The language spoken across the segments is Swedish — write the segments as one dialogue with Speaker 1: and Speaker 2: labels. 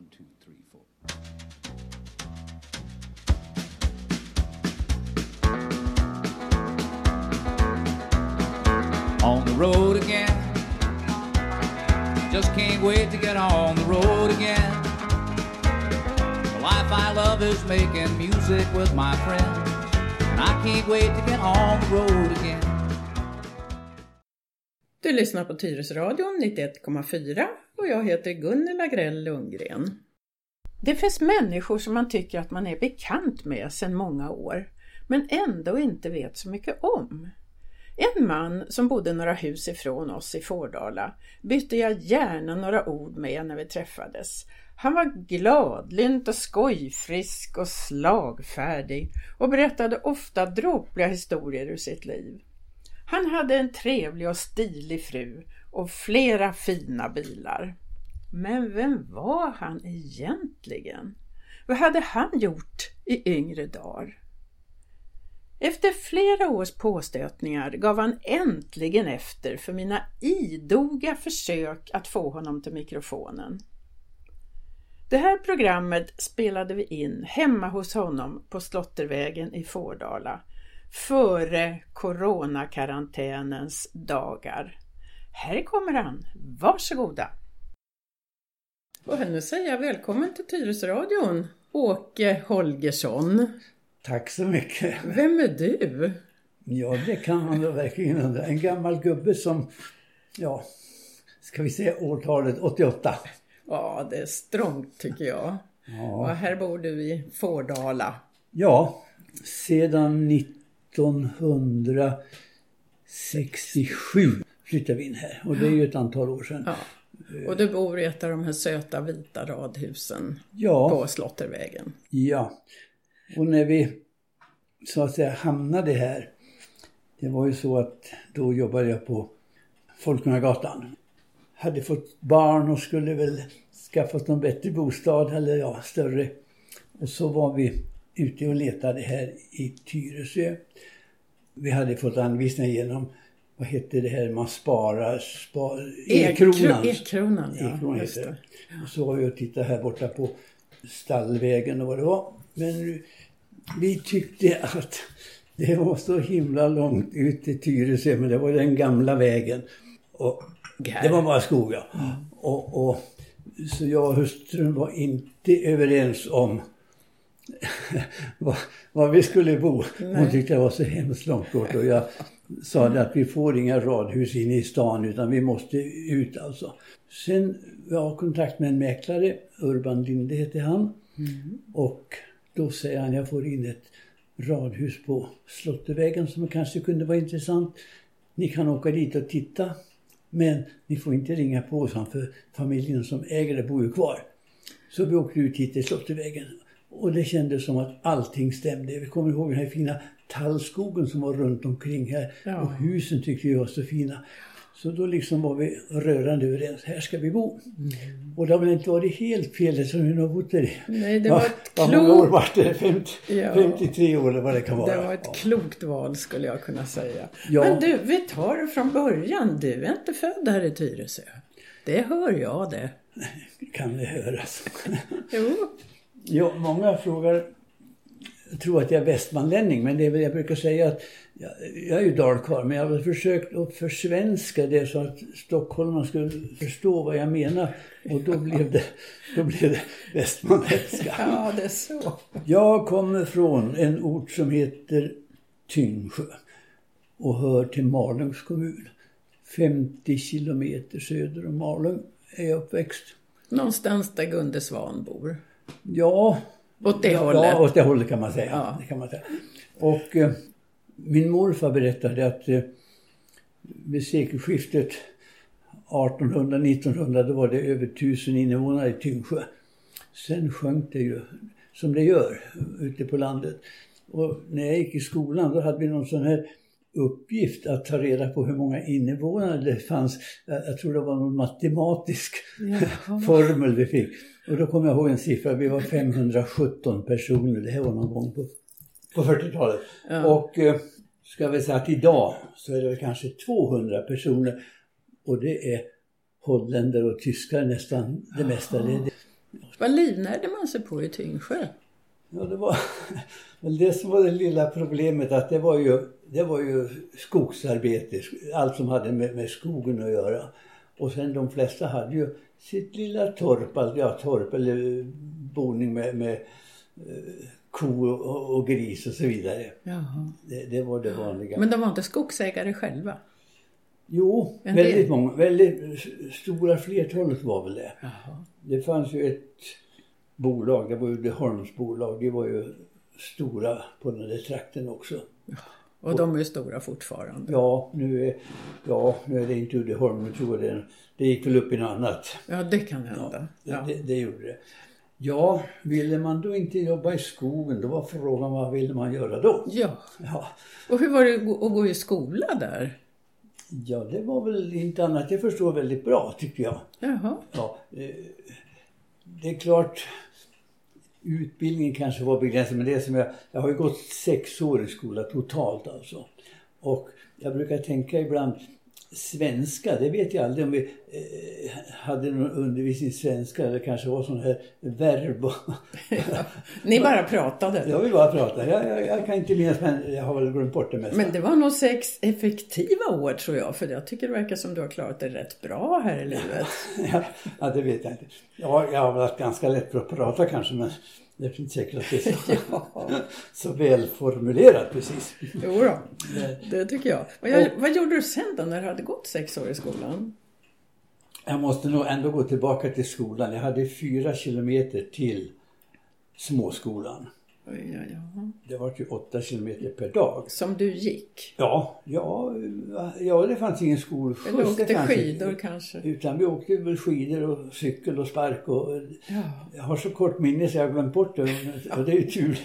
Speaker 1: 2, 3, 4. On the road again. Just can't wait to get on the road again. The life I love is making music with my friends. And I can't wait to get on the road again.
Speaker 2: Du lyssnar på Tyresöradion 91,4 och jag heter Gunilla Grell Lundgren. Det finns människor som man tycker att man är bekant med sedan många år, men ändå inte vet så mycket om. En man som bodde några hus ifrån oss i Fårdala bytte jag gärna några ord med när vi träffades. Han var gladlynt och skojfrisk och slagfärdig och berättade ofta dråpliga historier ur sitt liv. Han hade en trevlig och stilig fru och flera fina bilar. Men vem var han egentligen? Vad hade han gjort i yngre dagar? Efter flera års påstötningar gav han äntligen efter för mina idoga försök att få honom till mikrofonen. Det här programmet spelade vi in hemma hos honom på Slottervägen i Fårdala före coronakarantänens dagar. Här kommer han. Varsågoda. Och nu säger jag välkommen till Tyresöradion, Åke Holgersson.
Speaker 3: Tack så mycket.
Speaker 2: Vem är du?
Speaker 3: Ja, det kan man då verkligen undra. En gammal gubbe som, ja, ska vi säga årtalet 88.
Speaker 2: Ja, det är strångt tycker jag.
Speaker 3: Ja.
Speaker 2: Och här bor du i Fårdala.
Speaker 3: Ja, sedan 1967 flyttade vi in här. Och det är ju ett antal år sedan.
Speaker 2: Ja. Och du bor i ett av de här söta vita radhusen på Slottervägen.
Speaker 3: Ja, och när vi så att säga hamnade här, det var ju så att då jobbade jag på Folkungagatan. Hade fått barn och skulle väl skaffat någon bättre bostad eller ja, större. Och så var vi ute och letade här i Tyresö. Vi hade fått anvisningar genom, vad hette det här man sparar? E-kronan.
Speaker 2: E-kronan, ja.
Speaker 3: E-kronan heter det. Och så var vi och tittade här borta på Stallvägen och vad det var. Men vi tyckte att det var så himla långt ut till Tyresö, men det var den gamla vägen. Och det var bara skog, ja. Och så jag och hustrun var inte överens om var vi skulle bo. Hon tyckte det var så hemskt långt bort. Och jag sa att vi får inga radhus inne i stan utan vi måste ut alltså. Sen var jag kontakt med en mäklare, Urban Linde heter han. Och då säger han, jag får in ett radhus på Slottervägen som kanske kunde vara intressant. Ni kan åka dit och titta. Men ni får inte ringa på oss för familjen som äger det bor ju kvar. Så vi åkte ut hit till Slottervägen. Och det kändes som att allting stämde. Vi kommer ihåg den här fina tallskogen som var runt omkring här. Ja. Och husen tyckte jag var så fina. Så då liksom var vi rörande överens. Här ska vi bo. Och det har väl inte varit helt fel som vi har bott där.
Speaker 2: Nej, det var ett
Speaker 3: klokt... Många år var det? 53 år eller vad det kan vara.
Speaker 2: Det var ett klokt val skulle jag kunna säja.
Speaker 3: Ja.
Speaker 2: Men du, vi tar det från början. Du är inte född här i Tyresö. Det hör jag det.
Speaker 3: Kan det höras?
Speaker 2: Jo.
Speaker 3: Ja, många frågar, jag tror att jag är västmanlänning, men det är väl jag brukar säga att jag är ju dalkarl, men jag har försökt att försvenska det så att stockholmarna skulle förstå vad jag menar, och då blev det västmanländska.
Speaker 2: Ja, det är så.
Speaker 3: Jag kommer från en ort som heter Tyngsjö och hör till Malungs kommun. 50 kilometer söder om Malung är jag uppväxt.
Speaker 2: Någonstans där Gunde Svan bor.
Speaker 3: Ja,
Speaker 2: åt det hållet.
Speaker 3: Ja, åt det hållet kan man säga.
Speaker 2: Ja.
Speaker 3: Det kan man säga. Och min morfar berättade att vid sekelskiftet 1800-1900 då var det över 1000 invånare i Tyngsjö. Sen sjönk det ju som det gör ute på landet. Och när jag gick i skolan då hade vi någon sån här uppgift att ta reda på hur många invånare det fanns. Jag tror det var någon matematisk formel vi fick. Och då kom jag ihåg en siffra. Vi var 517 personer. Det här var någon gång på 40-talet. Ja. Och ska vi säga att idag så är det kanske 200 personer. Och det är holländare och tyskar nästan det mesta. Det är
Speaker 2: Vad livnärde man sig på i Tyngsjö?
Speaker 3: Ja, det var väl det som var det lilla problemet, att det var ju skogsarbete, allt som hade med skogen att göra. Och sen de flesta hade ju sitt lilla torp eller boning med ko och gris och så vidare.
Speaker 2: Jaha.
Speaker 3: Det var det vanliga.
Speaker 2: Men de var inte skogsägare själva?
Speaker 3: Jo, väldigt stora flertalet var väl det.
Speaker 2: Jaha.
Speaker 3: Det fanns ju ett bolag, det var ju Uddeholms bolag, det var ju stora på den där trakten också.
Speaker 2: Och de är stora fortfarande.
Speaker 3: Ja, nu är det inte Uddeholm, nu tror jag det gick väl upp i något annat.
Speaker 2: Ja, det kan hända.
Speaker 3: Ja, det gjorde det. Ja, ville man då inte jobba i skogen, då var frågan, vad ville man göra då?
Speaker 2: Ja.
Speaker 3: Ja.
Speaker 2: Och hur var det att gå i skola där?
Speaker 3: Ja, det var väl inte annat. Jag förstår väldigt bra, tycker jag.
Speaker 2: Jaha.
Speaker 3: Ja, det är klart, utbildningen kanske var begränsad, men det är som jag har ju gått 6 år i skola totalt alltså. Och jag brukar tänka ibland, svenska, det vet jag aldrig om vi hade någon undervisning i svenska, eller kanske var sån här verb.
Speaker 2: Ja, ni bara pratade.
Speaker 3: Ja, vi bara pratade. Jag kan inte minnas, men jag har väl glömt bort det mesta.
Speaker 2: Men det var nog 6 effektiva år, tror jag, för jag tycker det verkar som du har klarat det rätt bra här i livet.
Speaker 3: Ja, det vet jag inte. Ja, jag har varit ganska lätt för att prata kanske, men det är inte säkert att det är så välformulerat precis.
Speaker 2: Jo då, det tycker jag. Vad gjorde du sen då när du hade gått 6 år i skolan?
Speaker 3: Jag måste nog ändå gå tillbaka till skolan. Jag hade 4 kilometer till småskolan.
Speaker 2: Ja.
Speaker 3: Det var ju 8 kilometer per dag.
Speaker 2: Som du gick?
Speaker 3: Ja, det fanns ingen skolskjuts.
Speaker 2: Eller åkte skidor kanske?
Speaker 3: Utan vi åkte väl skidor och cykel och spark. Och jag har så kort minne så jag har glömt bort det. Och det är ju tur.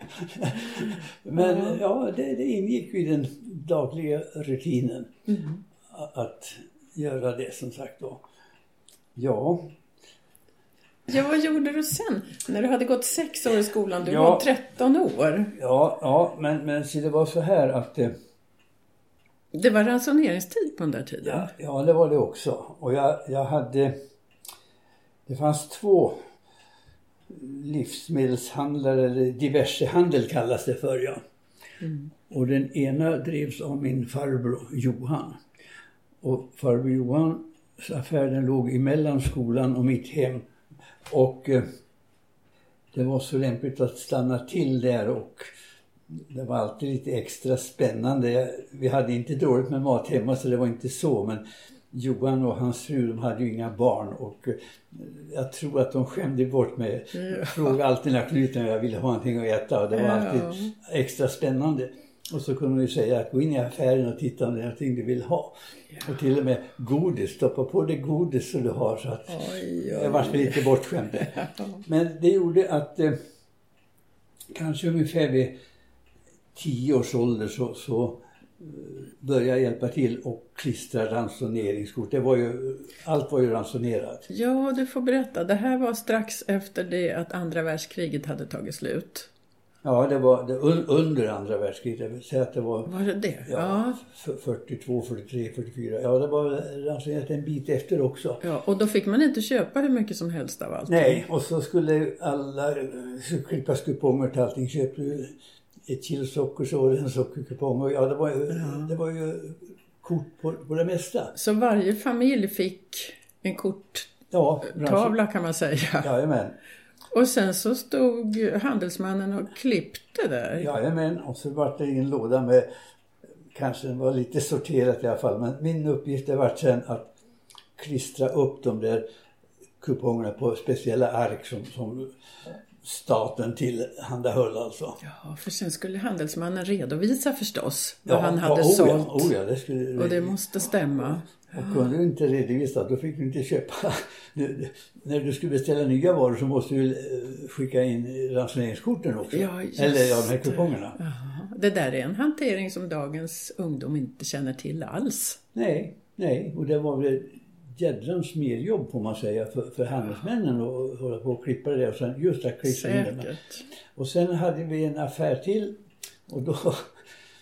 Speaker 3: Men det ingick i den dagliga rutinen. Att göra det, som sagt då. Ja,
Speaker 2: vad gjorde du sen? När du hade gått 6 år i skolan, du var 13 år.
Speaker 3: Ja, men så det var så här att...
Speaker 2: Det var ransoneringstid på den där tiden.
Speaker 3: Ja, det var det också. Och jag hade... Det fanns 2 livsmedelshandlare, eller diversehandel kallas det för, ja. Och den ena drevs av min farbror Johan. Och farbror Johans affären låg emellan skolan och mitt hem. Och det var så lämpligt att stanna till där, och det var alltid lite extra spännande. Vi hade inte dåligt med mat hemma, så det var inte så, men Johan och hans fru, de hade ju inga barn, och jag tror att de skämde bort mig. Frågade alltid när knuten jag ville ha någonting att äta, och det var alltid extra spännande. Och så kunde vi säga att gå in i affären och titta om det är någonting du vill ha. Och till och med godis, stoppa på det godis som du har, så att jag var lite bortskämd. Men det gjorde att kanske ungefär vid 10 års ålder så började jag hjälpa till och klistra ransoneringskort. Allt var ju ransonerat. Ja,
Speaker 2: du får berätta. Det här var strax efter det att andra världskriget hade tagit slut.
Speaker 3: Ja, det var under andra världskriget. Jag vill säga att det var...
Speaker 2: Var det det?
Speaker 3: Ja. 42, 43, 44. Ja, det var ransonerat en bit efter också.
Speaker 2: Ja, och då fick man inte köpa hur mycket som helst av allt.
Speaker 3: Nej, och så skulle alla klippas kuponger till allting. Köpte ett kilo socker, så var det en sockerkupong. Och det var ju kort på det mesta. Så
Speaker 2: varje familj fick en korttavla, kan man säga.
Speaker 3: Jajamän.
Speaker 2: Och sen så stod handelsmannen och klippte där.
Speaker 3: Jajamän, och så var det en låda med, kanske var lite sorterat i alla fall. Men min uppgift var sen att klistra upp de där kupongerna på speciella ark som staten tillhandahöll alltså.
Speaker 2: Ja, för sen skulle handelsmannen redovisa förstås vad han hade sålt. Och det måste stämma.
Speaker 3: Och kunde du inte redovisa, då fick du inte köpa. När du skulle beställa nya varor så måste du skicka in ransoneringskorten också.
Speaker 2: Ja,
Speaker 3: eller de här kupongerna.
Speaker 2: Jaha. Det där är en hantering som dagens ungdom inte känner till alls.
Speaker 3: Nej. Och det var väl jädrans mer jobb, får man säga, för handelsmännen att hålla på och klippa det. Och sen just att klippa in det. Och sen hade vi en affär till. Och då...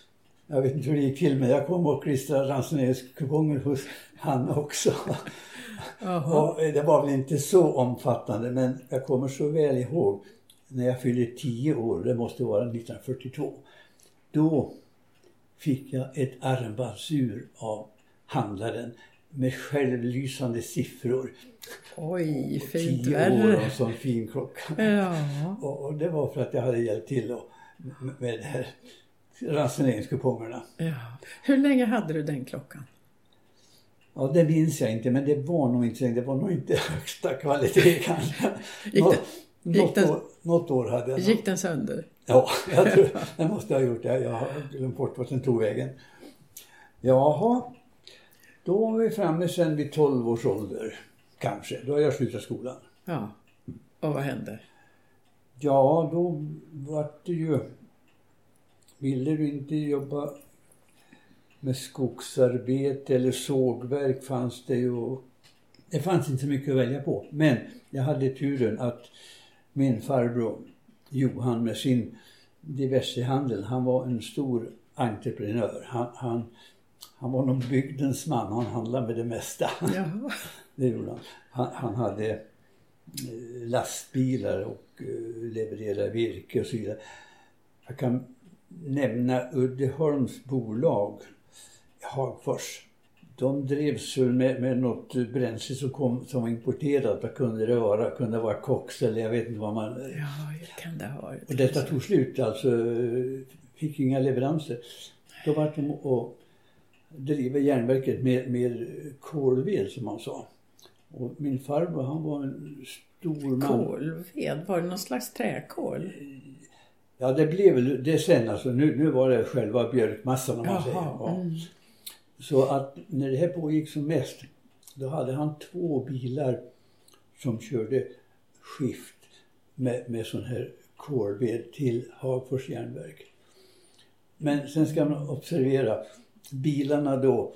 Speaker 3: Jag vet inte hur det gick till, men jag kom och klistrade ransoneringskuponger hos han också. Och det var väl inte så omfattande, men jag kommer så väl ihåg när jag fyllde 10 år, det måste vara 1942. Då fick jag ett armbandsur av handlaren med självlysande siffror.
Speaker 2: Oj, fint
Speaker 3: 10
Speaker 2: värre.
Speaker 3: år och en sån fin klocka.
Speaker 2: Ja.
Speaker 3: Och det var för att jag hade hjälpt till då, med det här ransoneringskupongerna.
Speaker 2: Ja. Hur länge hade du den klockan?
Speaker 3: Ja, det minns jag inte, men det var nog inte högsta kvalitet kanske. Något år hade jag.
Speaker 2: Gick den sönder?
Speaker 3: Ja, jag tror det måste jag ha gjort det. Jag har glömt bort vad den tog vägen. Jaha, då var vi framme sen vid 12 års ålder kanske. Då har jag slutat skolan.
Speaker 2: Ja, och vad hände?
Speaker 3: Ja, då var det ju... Ville du inte jobba med skogsarbete eller sågverk fanns det ju... Det fanns inte så mycket att välja på. Men jag hade turen att min farbror Johan med sin diversehandel, han var en stor entreprenör. Han var nog bygdens man, han handlade med det mesta.
Speaker 2: Jaha.
Speaker 3: Det gjorde han. Han hade lastbilar och levererade virke och så vidare. Jag kan nämna Uddeholms bolag Hagfors. De drevs med något bränsle som var importerat. Vad kunde det vara? Kunde det vara koks eller jag vet inte vad man...
Speaker 2: Ja, det kan det ha varit.
Speaker 3: Och detta tog slut, alltså fick inga leveranser. Då var de och driva järnverket med kolved som man sa. Och min farbror, han var en stor man.
Speaker 2: Kolved? Var det någon slags träkol?
Speaker 3: Ja, det blev väl det sen alltså. Nu var det själva björkmassan om man säger. Ja. Så att när det här pågick som mest, då hade han 2 bilar som körde skift med sån här kolved till Hagfors järnverk. Men sen ska man observera, bilarna då,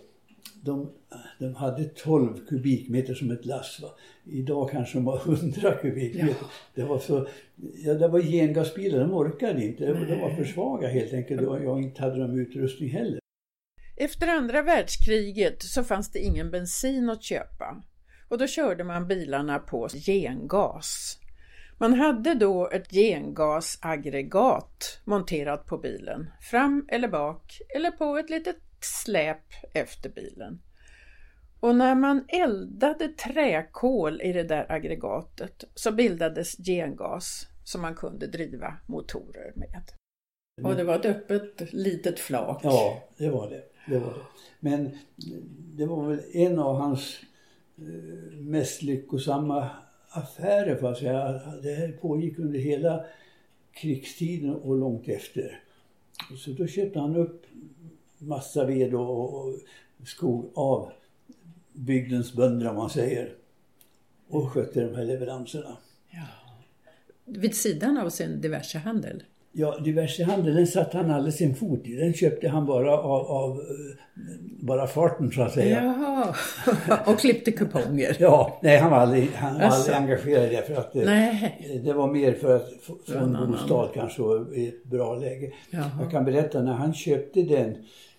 Speaker 3: de hade 12 kubikmeter som ett lass. Va? Idag kanske de var 100 kubikmeter. Ja. Det var gengasbilar, de orkade inte. De var för svaga helt enkelt. Jag inte hade de utrustning heller.
Speaker 2: Efter andra världskriget så fanns det ingen bensin att köpa. Och då körde man bilarna på gengas. Man hade då ett gengasaggregat monterat på bilen. Fram eller bak eller på ett litet släp efter bilen. Och när man eldade träkol i det där aggregatet så bildades gengas som man kunde driva motorer med. Och det var ett öppet litet flak.
Speaker 3: Ja, det var det. Men det var väl en av hans mest lyckosamma affärer, för att säga. Det här pågick under hela krigstiden och långt efter. Så då köpte han upp massa ved och skog av bygdens bönder om man säger. Och skötte de här leveranserna.
Speaker 2: Ja. Vid sidan av sin diversehandel?
Speaker 3: Ja, diversehandel, den satt han aldrig sin fot i. Den köpte han bara av bara farten så att säga.
Speaker 2: Jaha, och klippte kuponger.
Speaker 3: Ja, nej han var aldrig engagerad i det för att det var mer för att få en bostad kanske i ett bra läge. Jaha. Jag kan berätta när han köpte den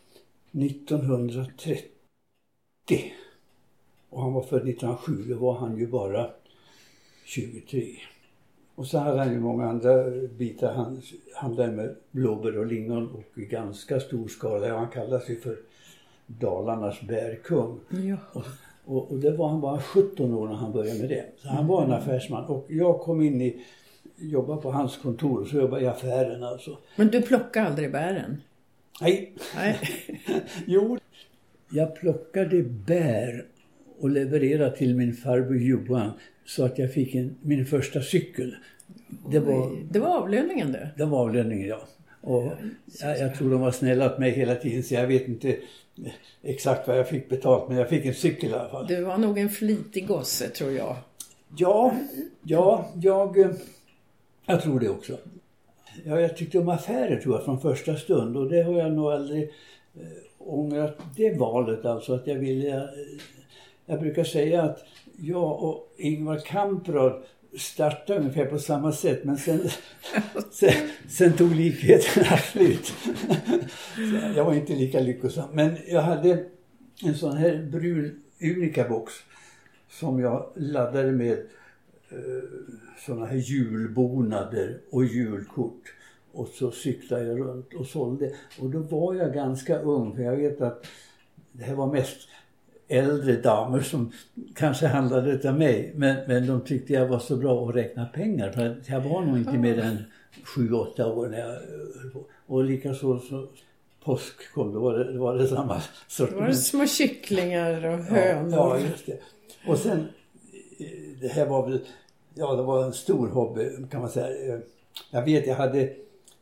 Speaker 3: 1930 och han var född 1907, då var han ju bara 23. Och så hade han ju många andra bitar. Han handlade med blåbär och lingon och i ganska stor skala. Han kallade sig för Dalarnas bärkung. Ja. Och det var han bara 17 år när han började med det. Så han var en affärsman. Och jag kom in jobbade på hans kontor och så jobbade i affären alltså.
Speaker 2: Men du plockade aldrig bären?
Speaker 3: Nej. Jo, jag plockade bär och levererade till min farbror Johan så att jag fick min första cykel. Det var
Speaker 2: avlöningen det?
Speaker 3: Det var avlöningen, ja. Och jag tror de var snälla åt mig hela tiden så jag vet inte exakt vad jag fick betalt, men jag fick en cykel i alla fall.
Speaker 2: Du var nog en flitig gosse, tror jag.
Speaker 3: Ja, jag tror det också. Ja, jag tyckte om affärer tror jag från första stund och det har jag nog aldrig ångrat det valet alltså att jag ville. Jag brukar säga att jag och Ingvar Kamprad startade ungefär på samma sätt men sen tog likheterna slut. Jag var inte lika lyckosam men jag hade en sån här brun Unica-box som jag laddade med sådana här julbonader och julkort. Och så cyklade jag runt och sålde. Och då var jag ganska ung, för jag vet att det här var mest äldre damer som kanske handlade av mig. Men de tyckte jag var så bra att räkna pengar. För jag var nog inte mer än 7-8 år när jag... Och likaså så påsk kom, då var det samma sort.
Speaker 2: Det var små kycklingar och hönor.
Speaker 3: Ja, just det. Och sen, det här var väl... Ja, det var en stor hobby kan man säga. Jag vet, jag hade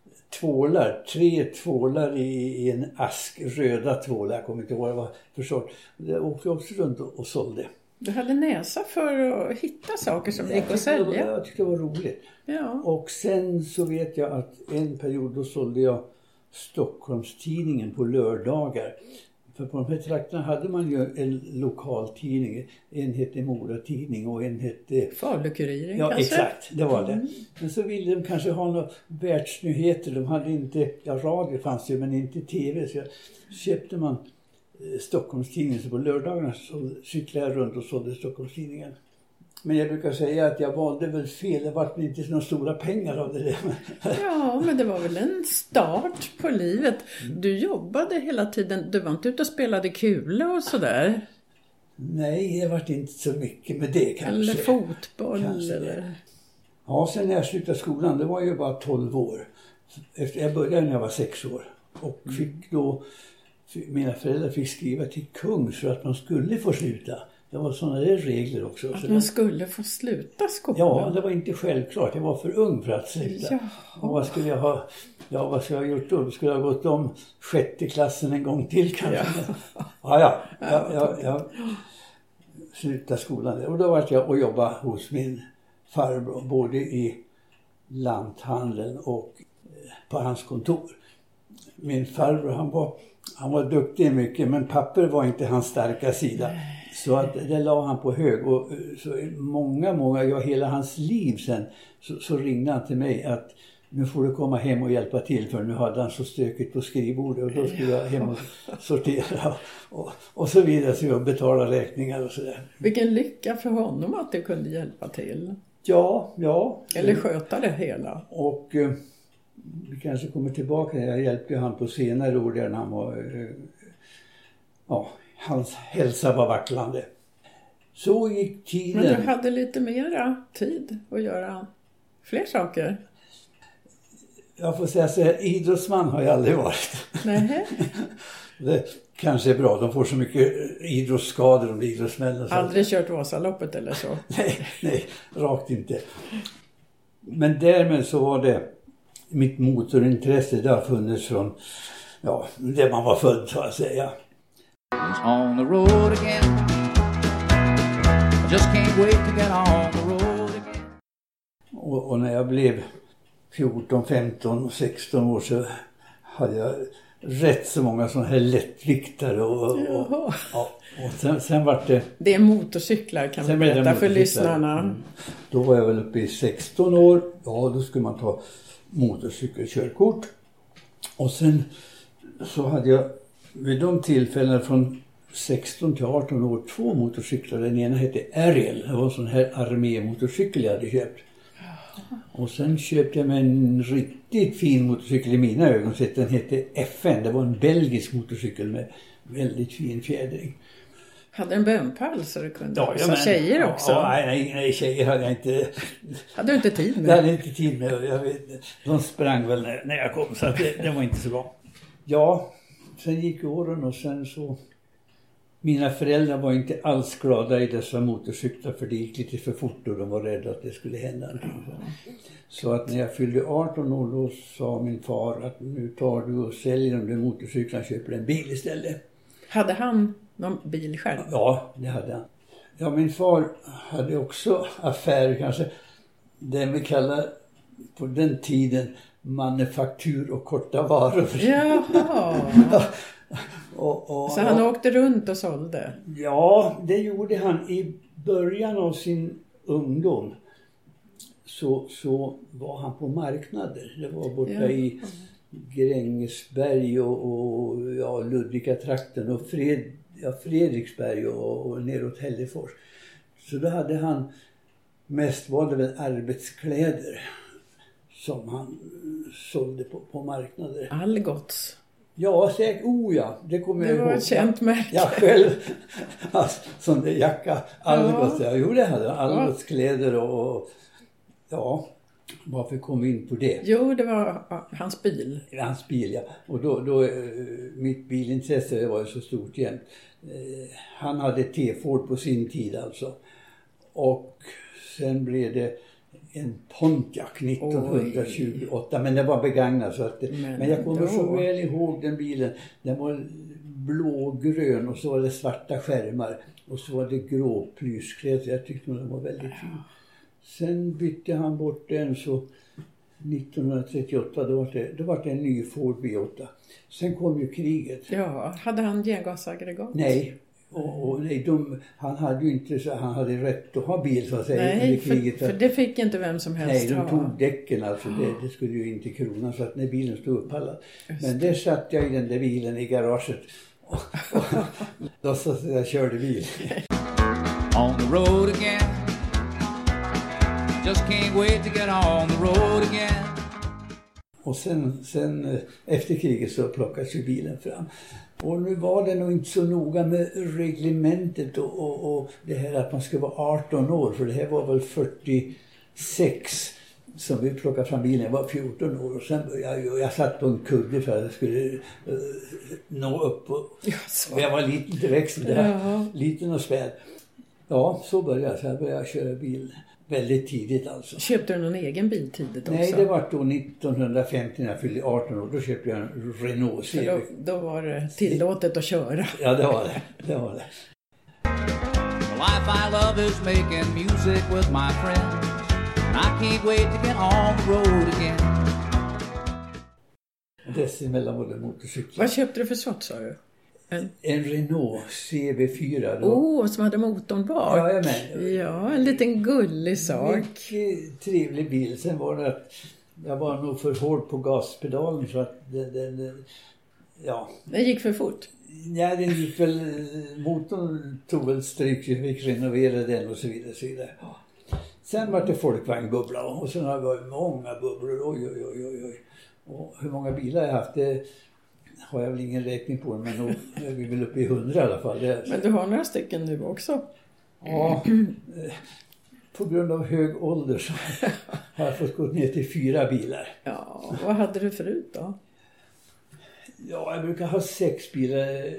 Speaker 3: 3 tvålar i en ask, röda tvålar, jag kommer inte ihåg vad det var för sort. Jag åkte också runt och sålde.
Speaker 2: Du hade näsa för att hitta saker som gick att sälja.
Speaker 3: Jag tyckte det var roligt.
Speaker 2: Ja.
Speaker 3: Och sen så vet jag att en period då sålde jag Stockholmstidningen på lördagar. För på de här trakterna hade man ju en lokaltidning. En hette Mora-tidning och en hette...
Speaker 2: Falukuriren
Speaker 3: ja,
Speaker 2: kanske?
Speaker 3: Exakt, det var det. Men så ville de kanske ha några världsnyheter. De hade inte... Ja, radio fanns ju men inte tv. Så köpte man Stockholmstidningen. Så på lördagarna så cyklade jag runt och sålde Stockholmstidningen. Men jag brukar säga att jag valde väl fel. Det var inte några stora pengar av det.
Speaker 2: Ja, men det var väl en start på livet. Du jobbade hela tiden. Du var inte ute och spelade kula och sådär?
Speaker 3: Nej, det var inte så mycket med det kanske.
Speaker 2: Eller fotboll
Speaker 3: kanske
Speaker 2: eller...
Speaker 3: Ja, sen när jag slutade skolan, det var ju bara 12 år. Jag började när jag var 6 år. Och fick då... Mina föräldrar fick skriva till Kungs för att man skulle få sluta. Det var sådana där regler också.
Speaker 2: Att man skulle få sluta skolan?
Speaker 3: Ja, det var inte självklart. Jag var för ung för att sluta.
Speaker 2: Ja.
Speaker 3: Och vad skulle jag ha... Ja, vad skulle jag ha gjort då? Skulle jag ha gått om 6:e klassen en gång till kanske? Ja. Jag slutade skolan. Och då var jag och jobbade hos min farbror. Både i lanthandeln och på hans kontor. Min farbror, han var duktig mycket. Men papper var inte hans starka sida. Så att det la han på hög. Och så hela hans liv sen så ringde han till mig att nu får du komma hem och hjälpa till, för nu hade han så stökigt på skrivbordet och då skulle jag hem och sortera och så vidare, så jag betala räkningar och sådär.
Speaker 2: Vilken lycka för honom att du kunde hjälpa till.
Speaker 3: Ja. Eller
Speaker 2: sköta det hela.
Speaker 3: Och vi kanske kommer tillbaka. Jag hjälpte han på senare år där han var... hans hälsa var vacklande. Så gick tiden.
Speaker 2: Men du hade lite mera tid att göra fler saker.
Speaker 3: Jag får säga så här, idrottsman har jag aldrig varit.
Speaker 2: Nej.
Speaker 3: Det kanske är bra, de får så mycket idrottsskador om idrottsmän. Och så.
Speaker 2: Aldrig kört Vasaloppet eller så?
Speaker 3: Nej, rakt inte. Men därmed så var det mitt motorintresse, det har funnits från där man var född så att säga.
Speaker 1: On the road again. I just can't wait to get on the road again.
Speaker 3: Och när jag blev 14, 15 och 16 år så hade jag rätt så många sådana här lättviktare och sen var det...
Speaker 2: Det är motorcyklar kan vi berätta för lyssnarna.
Speaker 3: Då var jag väl uppe i 16 år. Ja, då skulle man ta motorcykelkörkort. Och sen så hade jag vid de tillfällen från 16 till 18 år 2 motorcyklar. Den ena hette Ariel. Det var en sån här armémotorcykel jag hade köpt. Och sen köpte jag mig en riktigt fin motorcykel i mina ögon. Så den hette FN. Det var en belgisk motorcykel med väldigt fin fjädring.
Speaker 2: Hade en bömpall så du kunde som tjejer också?
Speaker 3: Nej, tjejer hade jag inte.
Speaker 2: Hade du inte tid med?
Speaker 3: Det hade jag inte tid med. Jag vet, de sprang väl när jag kom så att det var inte så bra. Ja, sen gick åren och sen så... Mina föräldrar var inte alls glada i dessa motorcyklar för det gick lite för fort och de var rädda att det skulle hända någonting. Så att när jag fyllde 18 år då sa min far att nu tar du och säljer de där motorcyklarna och köper en bil istället.
Speaker 2: Hade han någon bil själv?
Speaker 3: Ja, det hade han. Ja, min far hade också affärer kanske. Det vi kallar på den tiden manufaktur och korta varor.
Speaker 2: Jaha. Så han åkte runt och sålde?
Speaker 3: Ja, det gjorde han i början av sin ungdom. Så var han på marknader. Det var borta i Grängesberg och Ludvika-trakten och Fredriksberg och neråt Hällefors. Så då hade han, mest var det väl arbetskläder som han sålde på marknader.
Speaker 2: Algots.
Speaker 3: Ja, säkert. Ja, det kommer jag ihåg.
Speaker 2: Det var ett känt märke.
Speaker 3: Jag själv, alltså, sån där jacka, Algots. Ja. Jo, det hade Algots kläder och ja, varför kom vi in på det?
Speaker 2: Jo, det var hans bil.
Speaker 3: Hans bil, ja. Och då mitt bilintresse var ju så stort igen. Han hade T-Ford på sin tid alltså. Och sen blev det en Pontiac 1928, men det var begagnat så att men jag kommer så väl ihåg den bilen. Den var blågrön och så var det svarta skärmar och så var det grå plyskläder. Jag tyckte den var väldigt fin. Sen bytte han bort den så 1938 då var det en ny Ford V8. Sen kom ju kriget.
Speaker 2: Ja, hade han gengasaggregat?
Speaker 3: Nej. Och nej, han hade ju inte så, han hade rätt att ha bil så att säga.
Speaker 2: Nej, för det fick inte vem som helst.
Speaker 3: Nej, de tog däcken alltså, det skulle ju inte kronan så att när bilen stod uppallad. Men där satt jag i den där bilen i garaget och då så jag körde bil.
Speaker 1: On the road again. Just can't wait to get on the road again.
Speaker 3: Och sen efter kriget så plockades ju bilen fram. Och nu var det nog inte så noga med reglementet och det här att man ska vara 18 år. För det här var väl 46 som vi plockade fram bilen. Jag var 14 år och sen jag satt på en kudde för att jag skulle nå upp. Och jag var liten till växeln, liten och späd. Ja, så började jag. Jag började köra bil väldigt tidigt alltså.
Speaker 2: Köpte du någon egen bil tidigt också?
Speaker 3: Nej, det var då 1950 när jag fyllde 18 år. Då köpte jag en Renault CV.
Speaker 2: Då var det tillåtet att köra.
Speaker 3: Ja, det var det. Det var det.
Speaker 1: The life I love is making music with my friends. And I can't wait to get on the road again.
Speaker 3: Dessemellan var det motorcyklar.
Speaker 2: Vad köpte du för sort, sa du?
Speaker 3: En Renault CV4.
Speaker 2: Som hade motorn bak. Ja, en liten gullig sak.
Speaker 3: Mycket trevlig bil. Sen var det att jag var nog för hård på gaspedalen så att
Speaker 2: Den gick för fort.
Speaker 3: Ja, den gick väl, motorn tog väl stryk, vi fick renovera den och så vidare. Så vidare. Sen var det folkvagnbubbla och sen har det varit många bubblor. Oj. Och hur många bilar jag haft, det har jag väl ingen räkning på, men nog är vi väl uppe i 100 i alla fall.
Speaker 2: Men du har några stycken nu också?
Speaker 3: Ja, på grund av hög ålder så har jag fått gå ner till 4 bilar.
Speaker 2: Ja, vad hade du förut då?
Speaker 3: Ja, jag brukar ha 6 bilar.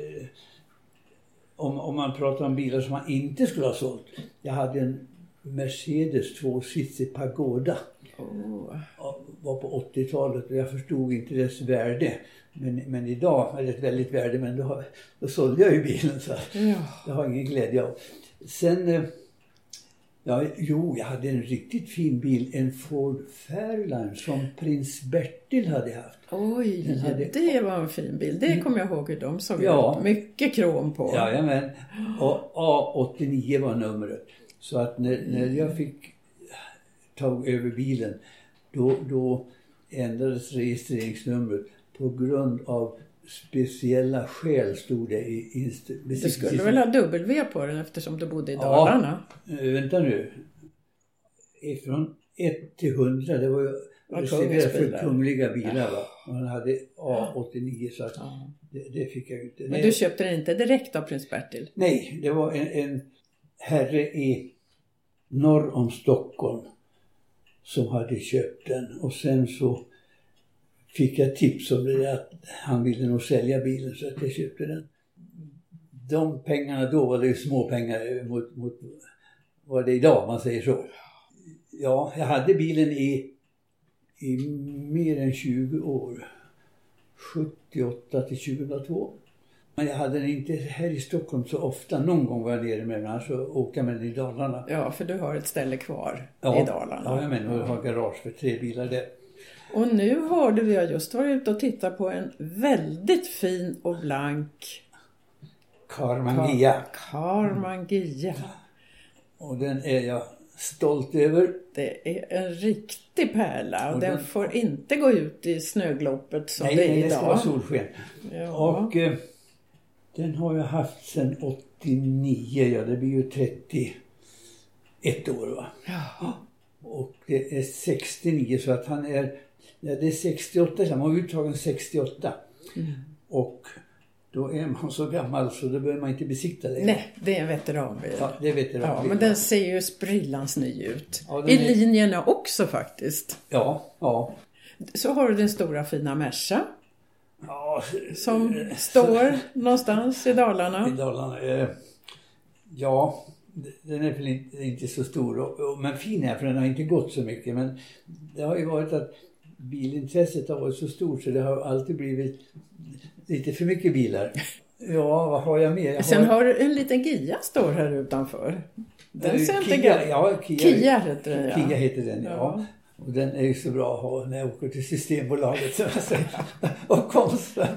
Speaker 3: Om man pratar om bilar som man inte skulle ha sålt. Jag hade en Mercedes 2-sitsig Pagoda. Var på 80-talet och jag förstod inte dess värde. Men idag är det ett väldigt värde, men då sålde jag ju bilen så jag har ingen glädje av. Sen, jag hade en riktigt fin bil, en Ford Fairlane som prins Bertil hade haft.
Speaker 2: Oj, det var en fin bil. Det kommer jag ihåg hur de såg ut. Mycket krom på.
Speaker 3: Jajamän. Och A89 var numret. Så att när jag fick ta över bilen, då ändrades registreringsnumret på grund av speciella skäl, stod det i
Speaker 2: Du skulle väl ha W på den eftersom du bodde i Dalarna?
Speaker 3: Ja, vänta nu. Från 1 till 100, det var ju reserverat för kungliga bilar. Va? Man hade A89 så att det fick jag inte.
Speaker 2: Men du köpte den inte direkt av prins Bertil?
Speaker 3: Nej, det var en herre i norr om Stockholm som hade köpt den. Och sen så fick jag tips om det att han ville nog sälja bilen så att jag köpte den. De pengarna då var det ju små pengar mot vad det är idag, man säger så. Ja, jag hade bilen i mer än 20 år. 78 till 2002. Men jag hade den inte här i Stockholm så ofta. Någon gång var jag nere med den, så åka med den i Dalarna.
Speaker 2: Ja, för du har ett ställe kvar i Dalarna.
Speaker 3: Ja, jag menar, jag har garage för 3 bilar där.
Speaker 2: Och nu hörde vi just varit ute och tittat på en väldigt fin och blank Karmann Ghia.
Speaker 3: Och den är jag stolt över.
Speaker 2: Det är en riktig pärla och den får inte gå ut i snögloppet som det är idag.
Speaker 3: Nej, det ska vara solsken.
Speaker 2: Ja.
Speaker 3: Och den har jag haft sedan 89, det blir ju 1 år va.
Speaker 2: Ja.
Speaker 3: Och det är 69 så att han är, ja, det är 68, han var uttagen 68. Och då är man så gammal så då behöver man inte besikta det.
Speaker 2: Nej, det är en veteranbil.
Speaker 3: Ja, det är veteranbil.
Speaker 2: Ja, men den ser ju sprillans ny ut.
Speaker 3: Ja,
Speaker 2: I linjerna också faktiskt.
Speaker 3: Ja.
Speaker 2: Så har du den stora fina Merca.
Speaker 3: Ja,
Speaker 2: Som står någonstans i Dalarna.
Speaker 3: I Dalarna. Ja, den är väl inte så stor. Men fin är för den har inte gått så mycket. Men det har ju varit att bilintresset har varit så stort så det har alltid blivit lite för mycket bilar. Ja, vad har jag mer?
Speaker 2: Sen har du en liten Kia står här utanför. Den ser inte
Speaker 3: Kia
Speaker 2: heter den, ja.
Speaker 3: Kia heter den, ja. Och den är ju så bra att ha när jag åker till Systembolaget. Så jag säger. Och Konsum.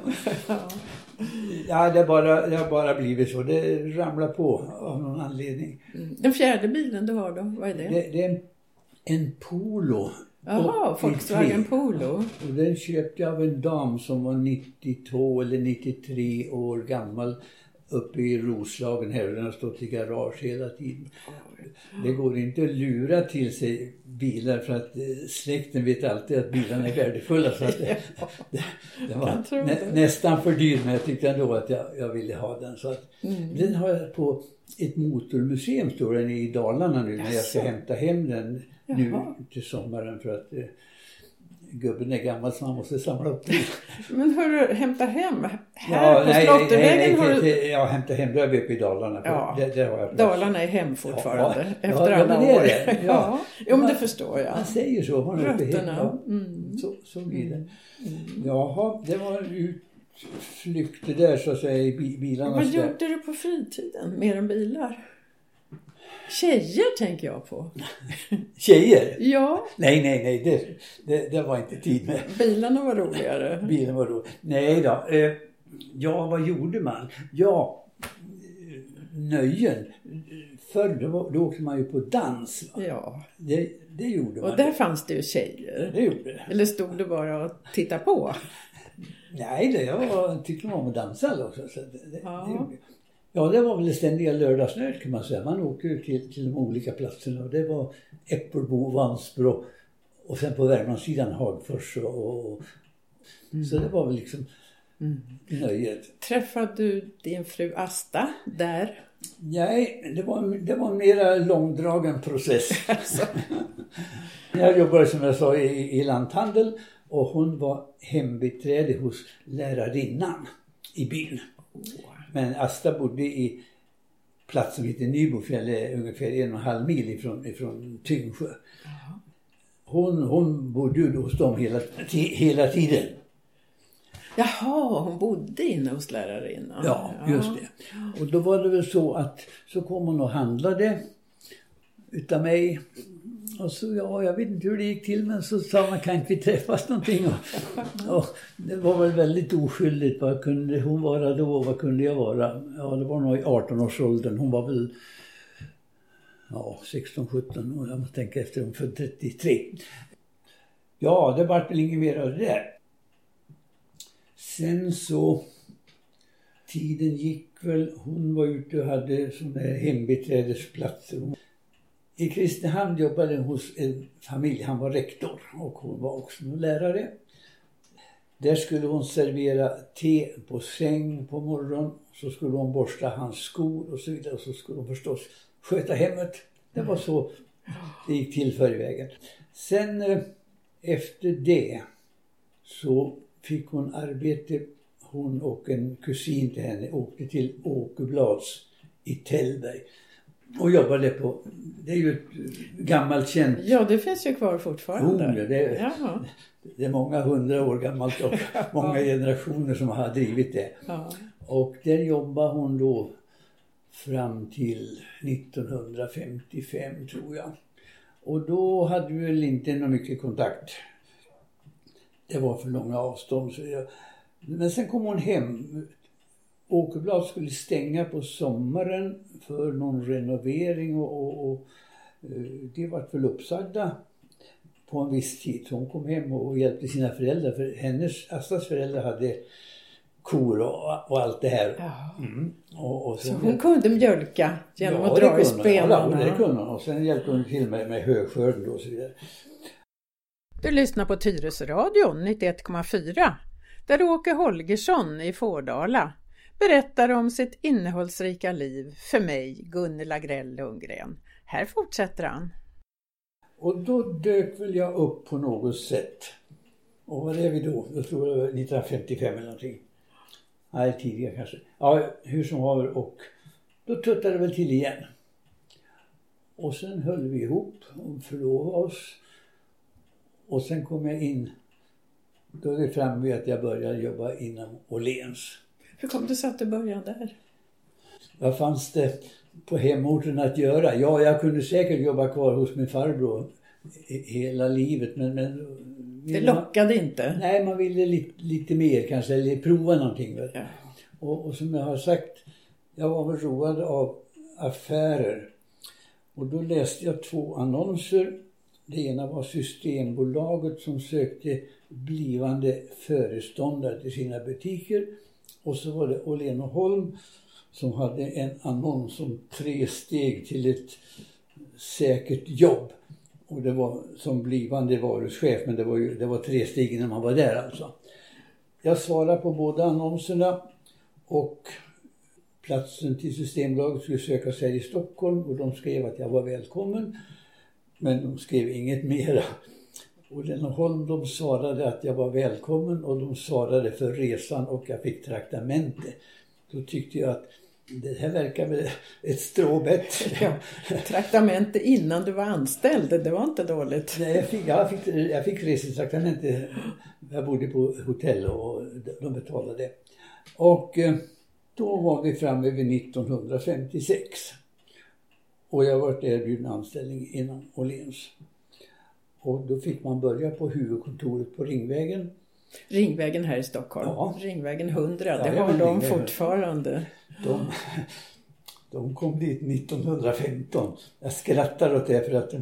Speaker 3: Ja, det har bara blivit så. Det ramlar på av någon anledning.
Speaker 2: Den fjärde bilen du har då, vad är det?
Speaker 3: Det är en Polo.
Speaker 2: Jaha, Volkswagen Polo.
Speaker 3: Och den köpte jag av en dam som var 92 eller 93 år gammal uppe i Roslagen här. Den har stått i garage hela tiden. Det går inte att lura till sig bilar för att släkten vet alltid att bilarna är värdefulla. Så att det var nästan för dyr, men jag tyckte ändå att jag ville ha den. Så att, den har jag på ett motormuseum, står den i Dalarna nu när jag ska hämta hem den nu till sommaren för att gubben är gammal så man måste samla upp det.
Speaker 2: Men hör du, hämta hem? Här på Slottervägen har du...
Speaker 3: Jag hämtar hem, då är vi uppe i Dalarna.
Speaker 2: Ja,
Speaker 3: där har jag
Speaker 2: Dalarna är hem fortfarande efter alla
Speaker 3: men det är
Speaker 2: år.
Speaker 3: det. Ja.
Speaker 2: Jo, men det förstår jag.
Speaker 3: Man säger så. Man
Speaker 2: rötterna.
Speaker 3: Så blir det. Jaha, det var utflykter där så att säga i bilarna.
Speaker 2: Vad gjorde du på fritiden mer än bilar? Tjejer tänker jag på.
Speaker 3: Tjejer?
Speaker 2: Ja.
Speaker 3: Nej. Det var inte tid med.
Speaker 2: Bilarna var roligare.
Speaker 3: Bilen var rolig. Nej då. Ja, vad gjorde man? Ja, nöjen. Förr då åkte man ju på dans. Va?
Speaker 2: Ja.
Speaker 3: Det gjorde man.
Speaker 2: Och där fanns det ju tjejer.
Speaker 3: Det gjorde det.
Speaker 2: Eller stod du bara och tittade på?
Speaker 3: Nej, jag tyckte om att dansa också. Så det var väl ständiga lördagsnöd kan man säga. Man åker ut till de olika platserna. Och det var Äppelbo, Vansbro och sen på Värmlandssidan Hagfors. Så det var väl liksom nöjet.
Speaker 2: Träffade du din fru Asta där?
Speaker 3: Nej, det var en mera långdragen process. Jag jobbade som jag sa i lanthandel och hon var hembiträde hos lärarinnan i byn. Men Asta bodde i plats som heter Nybofjäll, ungefär 1,5 mil ifrån Tyngsjö. Hon bodde ju hos dem hela tiden.
Speaker 2: Jaha, hon bodde inne hos lärarinnan.
Speaker 3: Ja, just det. Och då var det väl så att så kom hon och handlade utav mig. Och så, jag vet inte hur det gick till, men så sa man, kan inte vi träffas någonting? Och det var väl väldigt oskyldigt. Vad kunde hon vara då? Vad kunde jag vara? Ja, det var nog i 18-årsåldern. Hon var väl 16-17 och jag måste tänka efter, hon född 33. Ja, det var väl inget mer av det där. Sen så, tiden gick väl, hon var ute och hade sådana här hembiträdesplatser. I Kristinehamn jobbade hos en familj, han var rektor och hon var också en lärare. Där skulle hon servera te på säng på morgonen, så skulle hon borsta hans skor och så vidare. Och så skulle hon förstås sköta hemmet. Det var så det gick till förr i vägen. Sen efter det så fick hon arbete, hon och en kusin till henne åkte till Åkerblads i Tällberg. Och jobbade på, det är ju ett gammalt känt.
Speaker 2: Ja, det finns ju kvar fortfarande.
Speaker 3: Det är många 100 år gammalt och många generationer som har drivit det. Ja. Och där jobbade hon då fram till 1955 tror jag. Och då hade vi väl inte någon mycket kontakt. Det var för långa avstånd. Men sen kom hon hem. Åkerblad skulle stänga på sommaren för någon renovering och det var väl uppsagda på en viss tid. Så hon kom hem och hjälpte sina föräldrar, för Astas föräldrar hade kor och allt det här.
Speaker 2: Ja.
Speaker 3: Och
Speaker 2: så hon kunde mjölka genom att dra i spenarna.
Speaker 3: Ja, det kunde hon. Och sen hjälpte hon till med högskörden och så vidare.
Speaker 2: Du lyssnar på Tyresöradion 91,4 där Åke Holgersson i Fårdala berättar om sitt innehållsrika liv för mig, Gunilla Grell Lundgren. Här fortsätter han.
Speaker 3: Och då dök väl jag upp på något sätt. Och vad är vi då? Jag tror det var 1955 eller någonting. Nej, tidigare kanske. Ja, hur som haver. Och då tuttade det väl till igen. Och sen höll vi ihop och förlovade oss. Och sen kom jag in. Då är det framme vid att jag började jobba inom Åhléns.
Speaker 2: Hur kom det sig att du började där?
Speaker 3: Vad fanns det på hemorten att göra? Ja, jag kunde säkert jobba kvar hos min farbror hela livet. Men
Speaker 2: det lockade inte?
Speaker 3: Nej, man ville lite mer kanske. Eller prova någonting.
Speaker 2: Ja.
Speaker 3: Och som jag har sagt, jag var väl road av affärer. Och då läste jag 2 annonser. Det ena var Systembolaget som sökte blivande föreståndare till sina butiker. Och så var det Åhlén & Holm som hade en annons om 3 steg till ett säkert jobb. Och det var som blivande varuchef, men det var 3 steg innan man var där alltså. Jag svarade på båda annonserna och platsen till Systembolaget skulle söka sig i Stockholm och de skrev att jag var välkommen. Men de skrev inget mera. Och Åhlén & Holm, de svarade att jag var välkommen och de svarade för resan och jag fick traktamente. Då tyckte jag att det här verkar väl ett stråbett.
Speaker 2: Ja, traktamente innan du var anställd, det var inte dåligt.
Speaker 3: Nej, jag fick resetraktamente. Jag bodde på hotell och de betalade. Och då var vi framme vid 1956. Och jag varit erbjuden anställning innan Åhléns. Och då fick man börja på huvudkontoret på Ringvägen.
Speaker 2: Ringvägen här i Stockholm. Ja. Ringvägen 100, det har de fortfarande. De kom dit 1915. Jag skrattar åt det för att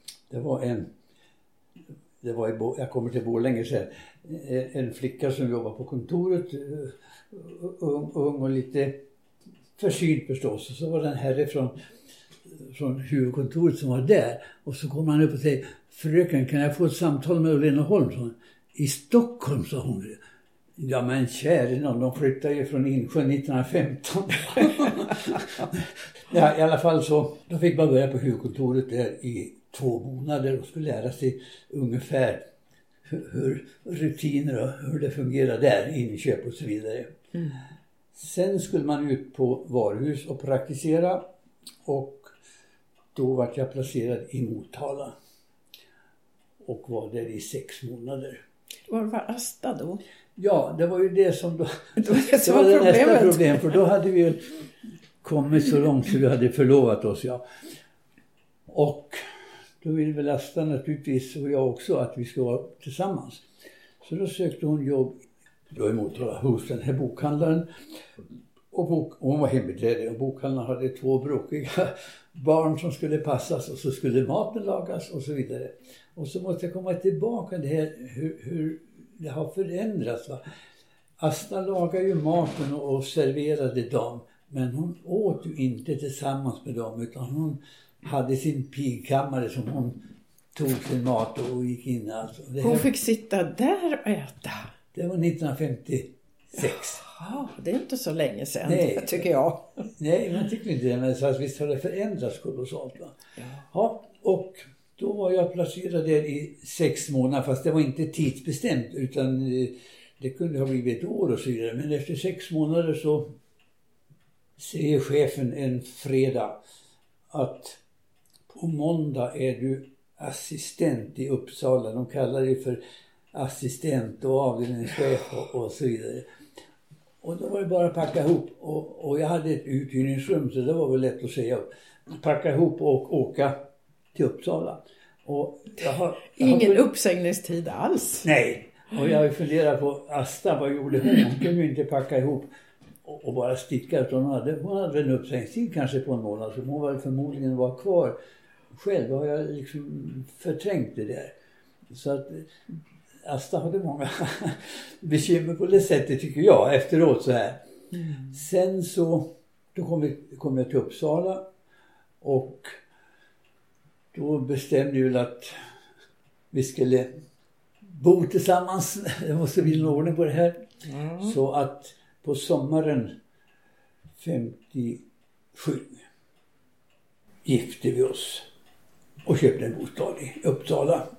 Speaker 2: jag kommer till Borlänge sen. En flicka som jobbar på kontoret, ung och lite försynt förstås. Och så var det en herre från huvudkontoret som var där. Och så kom han upp och säger: fröken, kan jag få ett samtal med Åhlén & Holm? I Stockholm, sa hon. Ja, men käre någon, de flyttade ju från Insjön 1915. Ja, i alla fall så, då fick man börja på huvudkontoret där i 2 månader och skulle lära sig ungefär hur rutiner och hur det fungerar där, inköp och så vidare. Mm. Sen skulle man ut på varuhus och praktisera och då var jag placerad i Motala och var där i 6 månader. Var Asta då?
Speaker 3: Ja, det var ju det som då...
Speaker 2: det var det
Speaker 3: nästa problem, för då hade vi ju kommit så långt så vi hade förlovat oss, ja. Och då ville väl Asta naturligtvis, och jag också, att vi ska vara tillsammans. Så då sökte hon jobb då emot hos den här bokhandlaren. Och hon var hembiträde och bokhandlaren hade 2 bråkiga barn som skulle passas och så skulle maten lagas och så vidare. Och så måste jag komma tillbaka det här hur det har förändrats. Va? Asta lagade ju maten och serverade dem, men hon åt ju inte tillsammans med dem utan hon hade sin pigkammare som hon tog sin mat och gick in. Alltså.
Speaker 2: Hon fick sitta där och äta?
Speaker 3: Det var 1956.
Speaker 2: Ja, det är inte så länge sedan, tycker jag.
Speaker 3: Nej, man tycker inte det, men så att visst har det förändrats kolossalt. Va? Ja, och då var jag placerad där i 6 månader, fast det var inte tidsbestämt utan det kunde ha blivit 1 år och så vidare. Men efter 6 månader så säger chefen en fredag att på måndag är du assistent i Uppsala. De kallar det för assistent och avdelningschef och så vidare. Och då var det bara att packa ihop. Och jag hade ett uthyrningsrum så det var väl lätt att säga upp. Packa ihop och åka till Uppsala. Och
Speaker 2: Ingen uppsägningstid alls.
Speaker 3: Nej. Och jag funderar på Asta, vad gjorde hon? Hon kunde ju inte packa ihop och bara sticka. Utan hon hade en uppsägningstid kanske på 1 månad. Så hon var förmodligen var kvar. Själv har jag liksom förträngt det där. Så att Asta hade många bekymmer på det sättet tycker jag efteråt så här. Sen så då kom jag till Uppsala och då bestämde vi att vi skulle bo tillsammans. Det måste bli en ordning på det här. Så att på sommaren 57 gifte vi oss och köpte en bostad i Uppsala.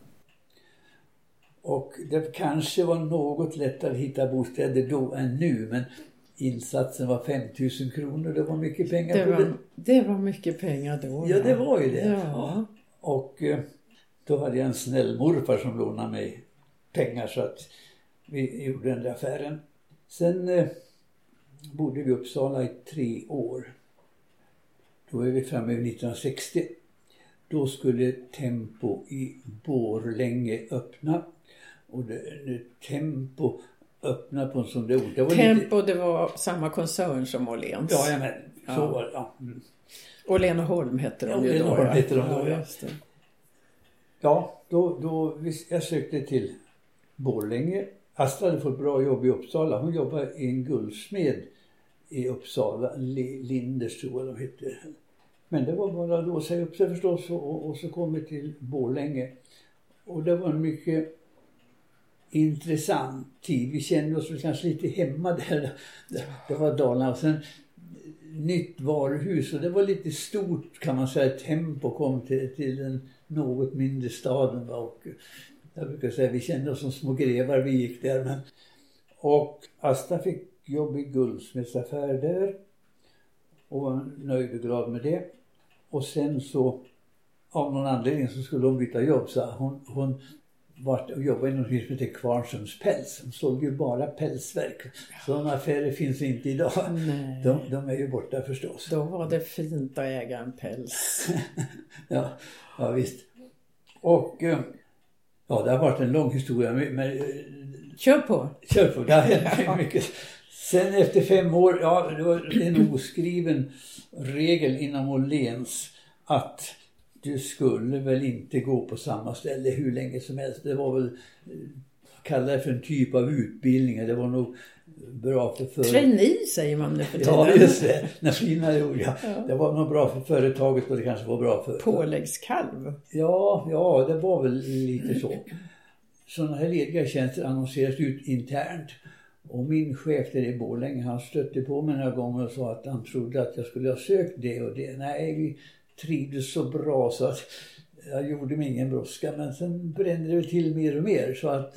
Speaker 3: Och det kanske var något lättare att hitta bostäder då än nu, men insatsen var 5 000 kronor. Det var mycket pengar
Speaker 2: det var mycket pengar då.
Speaker 3: Ja, det var ju det.
Speaker 2: Ja.
Speaker 3: Och då hade jag en snäll morfar som lånade mig pengar så att vi gjorde den där affären. Sen bodde vi i Uppsala i 3 år. Då är vi framme vid 1960. Då skulle Tempo i Borlänge öppna. Och Tempo öppna på en sån där ort.
Speaker 2: Det var samma koncern som Åhléns.
Speaker 3: Ja, men så var det. Ja.
Speaker 2: Åhlén och Holm hette de ju då.
Speaker 3: Holm hette de då,
Speaker 2: ja.
Speaker 3: Ja, jag sökte till Borlänge. Astrid hade fått bra jobb i Uppsala. Hon jobbade i en guldsmed i Uppsala. Linders tror jag de hette. Men det var bara då att säga upp sig förstås och så kom vi till Borlänge. Och det var en mycket intressant tid. Vi kände oss kanske lite hemma där. Det var Dalarna. Och sen nytt varuhus. Och det var lite stort kan man säga. Tempo kom till den något mindre staden. Och jag brukar säga vi kände oss som små grevar. Vi gick där. Och Asta fick jobb i guldsmedsaffär där. Och var nöjd och glad med det. Och sen så av någon anledning så skulle hon byta jobb. Så hon vart och jobbade i något som heter Kvarnsums päls. De såg ju bara pälsverk. Sådana affärer finns inte idag. De är ju borta förstås.
Speaker 2: Då var det fint att äga en päls.
Speaker 3: ja visst. Och ja, det har varit en lång historia. Men,
Speaker 2: Kör på,
Speaker 3: det har hänt mycket. Sen efter 5 år, ja det var en oskriven regel inom Åhléns att du skulle väl inte gå på samma ställe hur länge som helst. Det var väl, kalla det för en typ av utbildning. Det var nog bra för
Speaker 2: trainee säger man nu för tiden.
Speaker 3: Ja, just det. När fina ord, ja. Det var nog bra för företaget och det kanske var bra för...
Speaker 2: Påläggskalv.
Speaker 3: Ja, det var väl lite så. Sådana här lediga tjänster annonseras ut internt. Och min chef där i Borlänge, han stötte på mig några gånger och sa att han trodde att jag skulle ha sökt det och det. Nej, vi trivdes så bra så att jag gjorde mig ingen brådska. Men sen brände det till mer och mer så att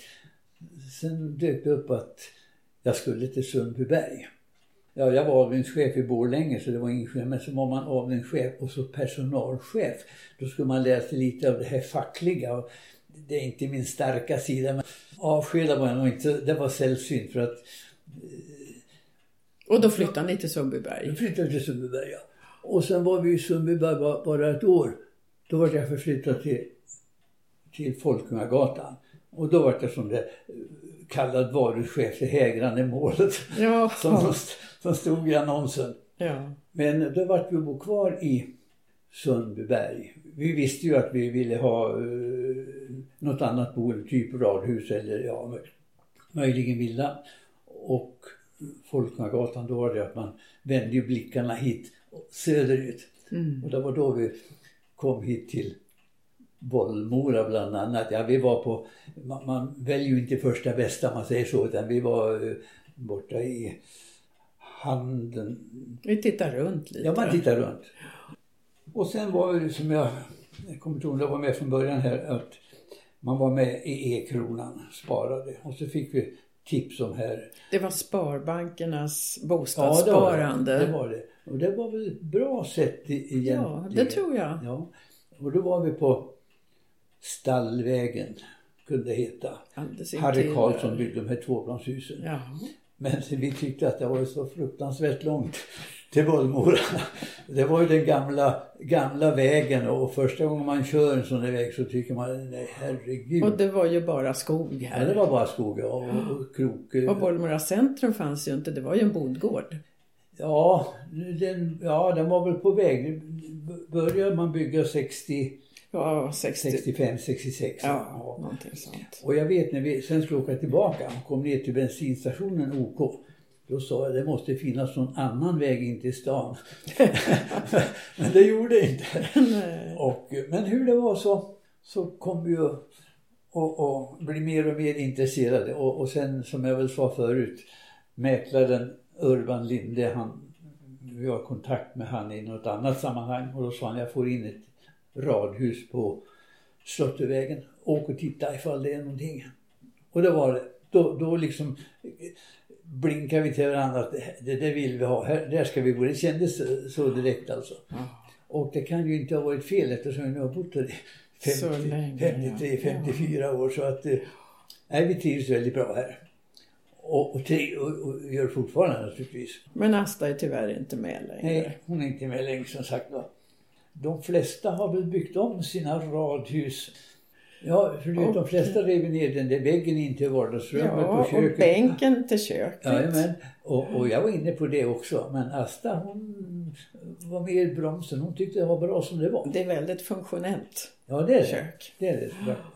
Speaker 3: sen dök det upp att jag skulle till Sundbyberg. Ja, jag var avdelningschef i Borlänge så det var ingen chef. Men så var man avdelningschef och så personalchef. Då skulle man läsa lite av det här fackliga. Och det är inte min starka sida. Men avskeda var jag nog inte. Det var sällsynt för att...
Speaker 2: Och då flyttade ni till Sundbyberg?
Speaker 3: Då flyttade till Sundbyberg, ja. Och sen var vi i Sundbyberg bara ett år. Då var jag förflyttad till Folkungagatan. Och då var det som det kallad varuchef, det hägrande målet.
Speaker 2: Ja.
Speaker 3: Som stod i annonsen.
Speaker 2: Ja.
Speaker 3: Men då var vi bo kvar i Sundbyberg. Vi visste ju att vi ville ha något annat boende, typ radhus eller möjligen villa. Och Folkungagatan, då var det att man vände ju blickarna hit söderut. Och det var då vi kom hit till Bollmora bland annat. Ja, vi var på, man väljer ju inte första bästa man säger så, utan vi var borta i Handen.
Speaker 2: Vi tittar runt lite.
Speaker 3: Ja, man tittar runt. Och sen var det som jag kommer ihåg, jag var med från början här, att man var med i E-kronan, sparade. Och så fick vi tips om här. Det
Speaker 2: var Sparbankernas bostadssparande.
Speaker 3: Ja, det var det. Och det var väl ett bra sätt igen.
Speaker 2: Ja, det tror jag.
Speaker 3: Ja. Och då var vi på Stallvägen, kunde det heta. Harry Karlsson byggde de här 2-planshusen.
Speaker 2: Ja.
Speaker 3: Men vi tyckte att det var så fruktansvärt långt till Bollmora. Det var ju den gamla vägen, och första gången man kör en sån där väg så tycker man, nej herregud.
Speaker 2: Och det var ju bara skog här.
Speaker 3: Ja, det var bara skog och krok.
Speaker 2: Och Bollmora centrum fanns ju inte, det var ju en bodgård.
Speaker 3: Ja, den var väl på väg. Började man bygga
Speaker 2: Ja,
Speaker 3: 65, 66.
Speaker 2: Ja, någonting sånt.
Speaker 3: Och jag vet när vi sen skulle åka tillbaka och kom ner till bensinstationen OK. Då sa jag, det måste finnas någon annan väg in till stan. Men det gjorde det inte. Men hur det var så kom vi ju och bli mer och mer intresserade. Och sen, som jag väl sa förut, mäklaren Urban Linde, vi har kontakt med han i något annat sammanhang. Och då sa han, jag får in ett radhus på Slottervägen. Åk och titta ifall det är någonting. Och det var det. Då liksom blinkar vi till varandra att det vill vi ha. Där ska vi bo. Det kändes så direkt alltså. Och det kan ju inte ha varit fel eftersom vi nu har bott där i 53-54 år. Så att vi trivs väldigt bra här. Och gör fortfarande naturligtvis.
Speaker 2: Men Asta är tyvärr inte med längre.
Speaker 3: Nej, hon är inte med längre som sagt då. De flesta har väl byggt om sina radhus. Ja, för de flesta rev ner den där väggen in till vardagsrummet och köket.
Speaker 2: Och bänken till köket.
Speaker 3: Ja, och jag var inne på det också. Men Asta, hon var med i bromsen. Hon tyckte det var bra som det var.
Speaker 2: Det är väldigt funktionellt.
Speaker 3: Ja, det är det.
Speaker 2: Kök.
Speaker 3: Det är det.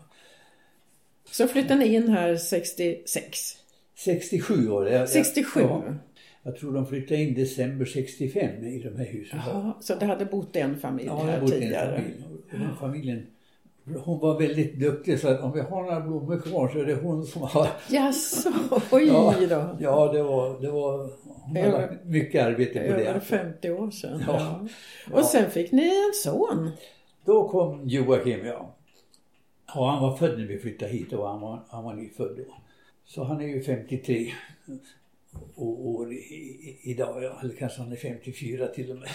Speaker 2: Så flyttade ni in här 66?
Speaker 3: 67 år.
Speaker 2: 67?
Speaker 3: Jag tror de flyttade in december 65 i de här husen.
Speaker 2: Jaha, så det hade bott en familj här
Speaker 3: bott
Speaker 2: tidigare?
Speaker 3: En familj. Och den familjen, hon var väldigt duktig, så att om vi har några blommor kvar så är det hon som har...
Speaker 2: Jaså, oj då.
Speaker 3: Ja, det var hon har lagt mycket arbete på det.
Speaker 2: Över 50 år sedan.
Speaker 3: Ja.
Speaker 2: Och sen fick ni en son.
Speaker 3: Då kom Joakim, ja. Och han var född när vi flyttade hit och han var nyfödd då. Så han är ju 53 år idag, ja. Eller kanske han är 54 till och med.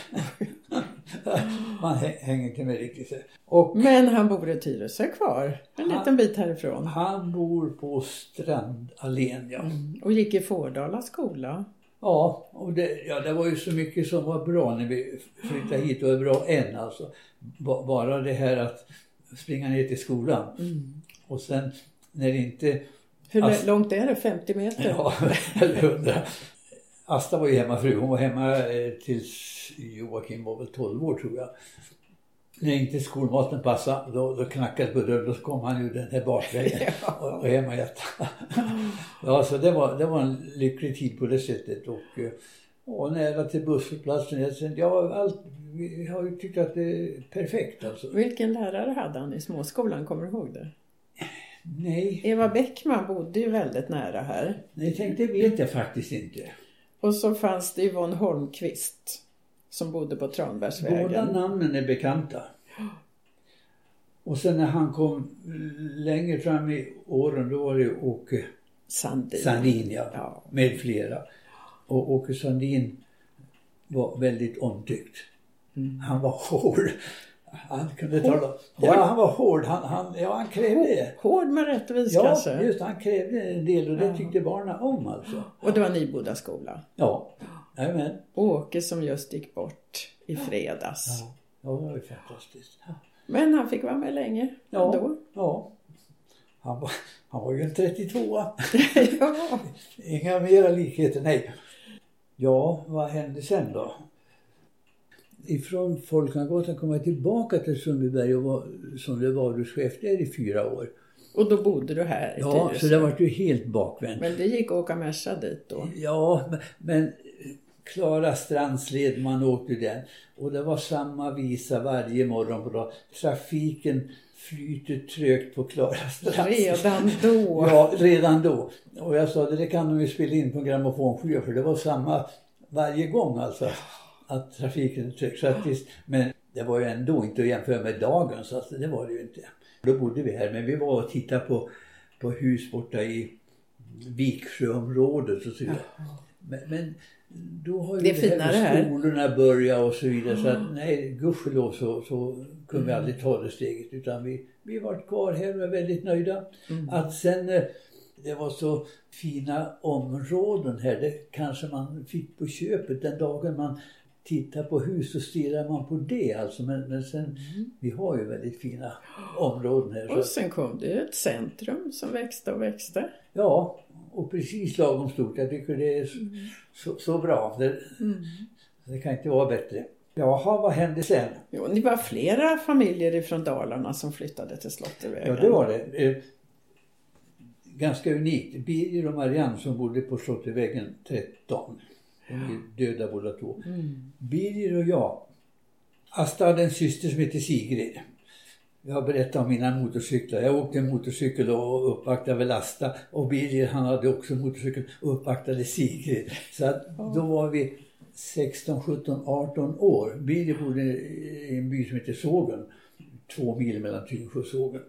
Speaker 3: Man hänger inte med riktigt.
Speaker 2: Men han bor i Tyresö kvar, en liten bit härifrån.
Speaker 3: Han bor på Strandallén, ja.
Speaker 2: Och gick i Fårdala skola.
Speaker 3: Ja, och det var ju så mycket som var bra när vi flyttade hit och är bra än alltså. Bara det här att springa ner till skolan. Och sen när det inte...
Speaker 2: Hur långt är det? 50 meter?
Speaker 3: Ja, eller 100. Asta var ju hemmafru. Hon var hemma tills Joakim var väl 12 år tror jag. När inte skolmaten passade, då knackade på dörren och så kom han ju den här bakvägen och hemmaäta. Ja, så det var en lycklig tid på det sättet. Och nära till bussplatsen. Ja, vi har ju tyckt att det är perfekt alltså.
Speaker 2: Vilken lärare hade han i småskolan, kommer du ihåg det?
Speaker 3: Nej.
Speaker 2: Eva Bäckman bodde ju väldigt nära här.
Speaker 3: Nej, det vet jag faktiskt inte.
Speaker 2: Och så fanns det Yvonne Holmqvist som bodde på Tranbergsvägen.
Speaker 3: Båda namnen är bekanta. Och sen när han kom längre fram i åren, då var det Åke Sandin, ja. Med flera. Och Åke Sandin var väldigt omtyckt. Han var hård. Han kunde tala. Ja, han var hård. Han krävde det.
Speaker 2: Hård med rättvis kanske.
Speaker 3: Ja, just han krävde en del och det tyckte barnen om alltså.
Speaker 2: Och det var Nyboda skola.
Speaker 3: Ja, amen.
Speaker 2: Åke som just gick bort i fredags.
Speaker 3: Ja, det var ju fantastiskt. Ja.
Speaker 2: Men han fick vara med länge ändå.
Speaker 3: Ja. Han var ju en 32.
Speaker 2: Ja.
Speaker 3: Inga mera likheter, nej. Ja, vad hände sen då? Ifrån Folkangatan kom jag tillbaka till Sundbyberg och var som det var chef där i 4 år.
Speaker 2: Och då bodde du här i
Speaker 3: Ja, så det var ju helt bakvänt.
Speaker 2: Men det gick att åka Merca dit då?
Speaker 3: Ja, men Klara Strandsled, man åkte den. Och det var samma visa varje morgon på dag. Trafiken flyter trögt på Klara Strandsled.
Speaker 2: Redan då?
Speaker 3: Ja, redan då. Och jag sa, det kan de ju spela in på en grammofonskiva, för det var samma varje gång alltså. Att trafiken trögt. Så att men det var ju ändå inte att jämföra med dagen, så att det var det ju inte. Då bodde vi här, men vi var och tittade på hus borta i Viksjöområdet och så vidare. Men då har ju det här skolorna börjat och så vidare, så att nej, gudskelov så kunde vi aldrig ta det steget, utan vi var kvar här och var väldigt nöjda. Att sen det var så fina områden här, det kanske man fick på köpet den dagen man tittar på hus och stirrar man på det alltså, men sen vi har ju väldigt fina områden här.
Speaker 2: Och sen kom det ett centrum som växte och växte.
Speaker 3: Ja, och precis lagom stort. Jag tycker det är så bra. Det kan inte vara bättre. Jaha, vad hände sen?
Speaker 2: Jo, det var flera familjer ifrån Dalarna som flyttade till Slottervägen.
Speaker 3: Ja, det var det. Ganska unikt. Birger och Marianne som bodde på Slottervägen 13. De är döda båda två. Birger och jag. Asta hade en syster som heter Sigrid. Jag har berättat om mina motorcyklar. Jag åkte en motorcykel och uppvaktade väl Asta. Och Birger, han hade också en motorcykel och uppvaktade Sigrid. Så att då var vi 16, 17, 18 år. Birger bodde i en by som heter Sågen. 2 mil mellan Tyngsjö och Sågen.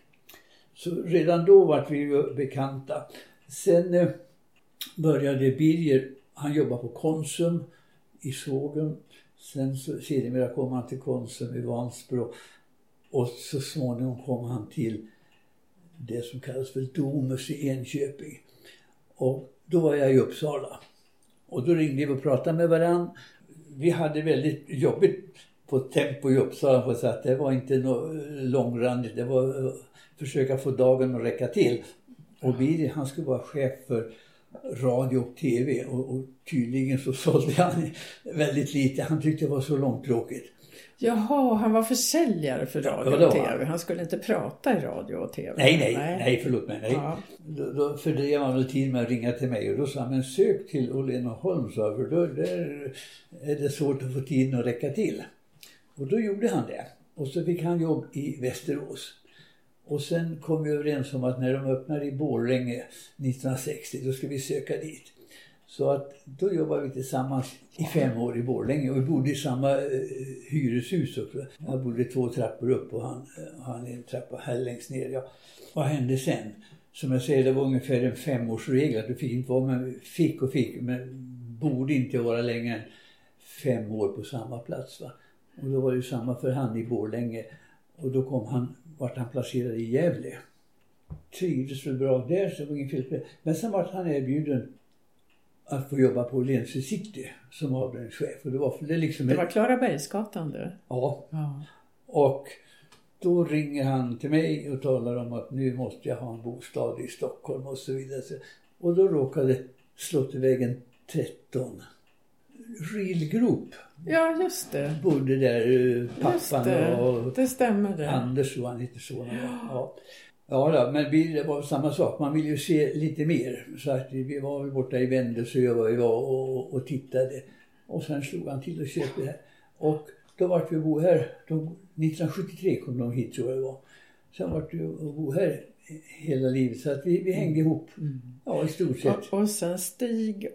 Speaker 3: Så redan då var vi ju bekanta. Sen började Birger, han jobbade på Konsum i Sågen. Sen så sedermera kom han till Konsum i Vansbro. Och så småningom kom han till det som kallas för Domus i Enköping. Och då var jag i Uppsala. Och då ringde vi och pratade med varann. Vi hade väldigt jobbigt på tempo i Uppsala för att det var inte något långrandigt. Det var försöka få dagen att räcka till. Och Birger, han skulle vara chef för radio och tv. Och tydligen så sålde han väldigt lite. Han tyckte det var så långtråkigt.
Speaker 2: Jaha, han var försäljare för radio och tv. Han skulle inte prata i radio och tv.
Speaker 3: Nej, förlåt mig. Nej.
Speaker 2: Ja.
Speaker 3: Då fördrev han väl tid med att ringa till mig. Och då sa han, men sök till Åhlén och Holm, för då där är det svårt att få tiden att räcka till. Och då gjorde han det. Och så fick han jobb i Västerås. Och sen kom vi överens om att när de öppnade i Borlänge 1960, då ska vi söka dit. Så att då jobbade vi tillsammans i 5 år i Borlänge. Och vi bodde i samma hyreshus också. Jag bodde 2 trappor upp och han en trappa här längst ner. Ja. Vad hände sen? Som jag säger, det var ungefär en 5-årsregel. Att du fick inte vara med, fick, men borde inte vara längre än 5 år på samma plats. Va? Och då var det ju samma för han i Borlänge. Och då vart han placerad i Gävle. Trivdes väl bra där, så det var ingen fel på det. Men sen vart han erbjuden att få jobba på Åhléns City som avdelningschef. Och det var
Speaker 2: Klarabergsgatan det.
Speaker 3: Ja. Och då ringer han till mig och talar om att nu måste jag ha en bostad i Stockholm och så vidare. Och då råkade Slottervägen 13. Rilgrop.
Speaker 2: Ja, just det.
Speaker 3: Bodde där pappan och
Speaker 2: det stämmer det.
Speaker 3: Anders och han heter så. Ja, men det var samma sak. Man ville ju se lite mer. Så att vi var väl borta i Vändelsö och tittade. Och sen slog han till och köpte det här. Och då vart vi bo här. 1973 kom de hit, tror jag det var. Sen vart vi bo här hela livet. Så att vi hängde ihop. Ja, i stort sett.
Speaker 2: Och sen Stig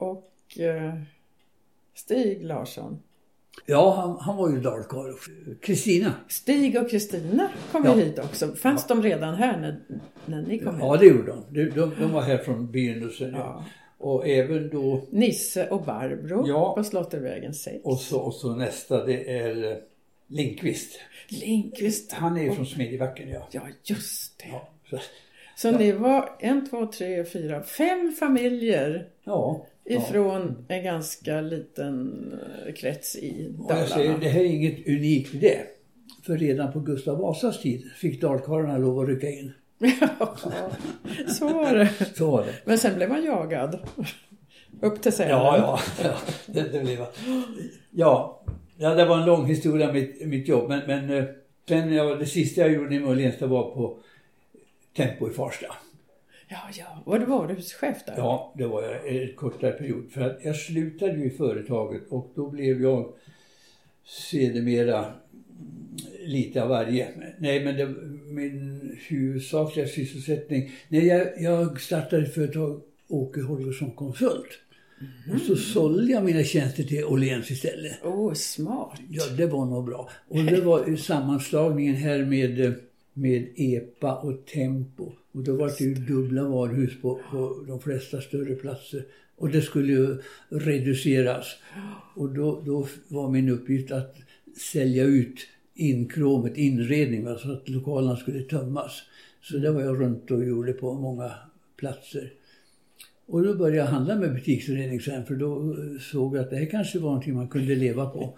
Speaker 2: Larsson.
Speaker 3: Ja, han var ju dalkarl. Kristina.
Speaker 2: Stig och Kristina kom ju hit också. Fanns de redan här när ni kom hit?
Speaker 3: Ja, det gjorde de. De var här från begynnelsen. Ja. Och även då...
Speaker 2: Nisse och Barbro på Slottervägen 6.
Speaker 3: Och så nästa, det är Lindqvist.
Speaker 2: Lindqvist.
Speaker 3: Han är ju från Smedjebacken, ja.
Speaker 2: Ja, just det.
Speaker 3: Ja,
Speaker 2: så ni var 1, 2, 3, 4, 5 familjer.
Speaker 3: Ja.
Speaker 2: Ifrån en ganska liten krets i Dalarna.
Speaker 3: Jag säger, det här är inget unikt i det. För redan på Gustav Vasas tid fick dalkarlarna lov att rycka in.
Speaker 2: Ja, så var det. Men sen blev man jagad. Upp till Sälen.
Speaker 3: Ja, det blev ja, det var en lång historia mitt jobb. Men sen det sista jag gjorde i Åhléns var på Tempo i Farsta.
Speaker 2: Ja. Och det var huschef där?
Speaker 3: Ja, det var jag en kortare period. För att jag slutade ju i företaget och då blev jag sedermera lite av varje. Nej, men min huvudsakliga sysselsättning. När jag startade ett företag, Åke Holgersson Konsult. Och så sålde jag mina tjänster till Åhléns istället.
Speaker 2: Smart.
Speaker 3: Ja, det var nog bra. Och det var sammanslagningen här med EPA och Tempo. Och då var det ju dubbla varuhus på de flesta större platser. Och det skulle ju reduceras. Och då var min uppgift att sälja ut inkråmet, inredning, så att lokalerna skulle tömmas. Så det var jag runt och gjorde på många platser. Och då började jag handla med butiksredning sen, för då såg jag att det här kanske var någonting man kunde leva på.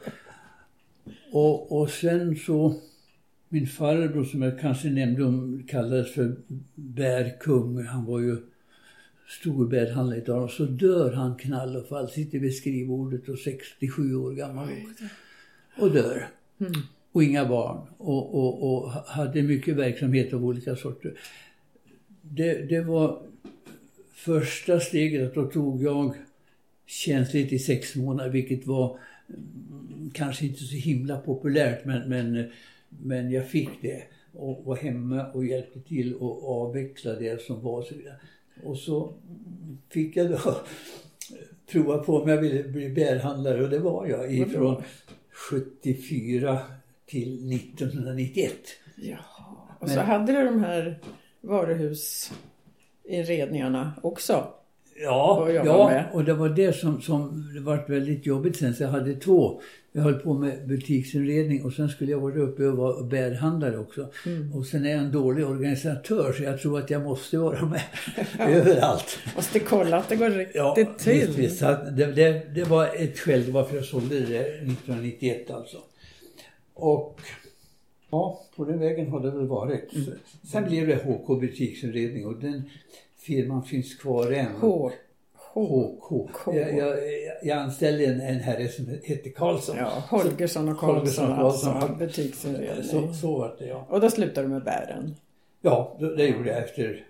Speaker 3: Och sen så... Min farbror, som jag kanske nämnde, kallades för bärkung. Han var ju stor bärhandlare idag. Och så dör han knall och fall. Sitter vid skrivbordet och 67 år gammal. och dör. Och inga barn. Och hade mycket verksamhet av olika sorter. Det var första steget att då tog jag tjänstledigt i 6 månader, vilket var kanske inte så himla populärt, men jag fick det och var hemma och hjälpte till att avveckla det som var så vidare. Och så fick jag då prova på om jag ville bli bärhandlare, och det var jag ifrån 74 till 1991.
Speaker 2: Ja, och så hade du de här varuhusinredningarna också.
Speaker 3: Ja, och det var det som det var väldigt jobbigt sen. Så jag hade 2. Jag höll på med butiksinredning och sen skulle jag vara uppe och vara bärhandlare också. Och sen är jag en dålig organisatör, så jag tror att jag måste vara med överallt.
Speaker 2: Måste kolla att det går riktigt till.
Speaker 3: Visst. Så det var ett skäl varför jag sålde det 1991 alltså. Och ja, på den vägen har det väl varit. Sen blev det HK butiksinredning, och den firman finns kvar än. HK. Jag anställde en herre som hette Karlsson.
Speaker 2: Ja, Holgersson och Karlsson alltså, butiksinredning.
Speaker 3: Så var det, ja.
Speaker 2: Och då slutade du med bären?
Speaker 3: Ja, det gjorde jag efter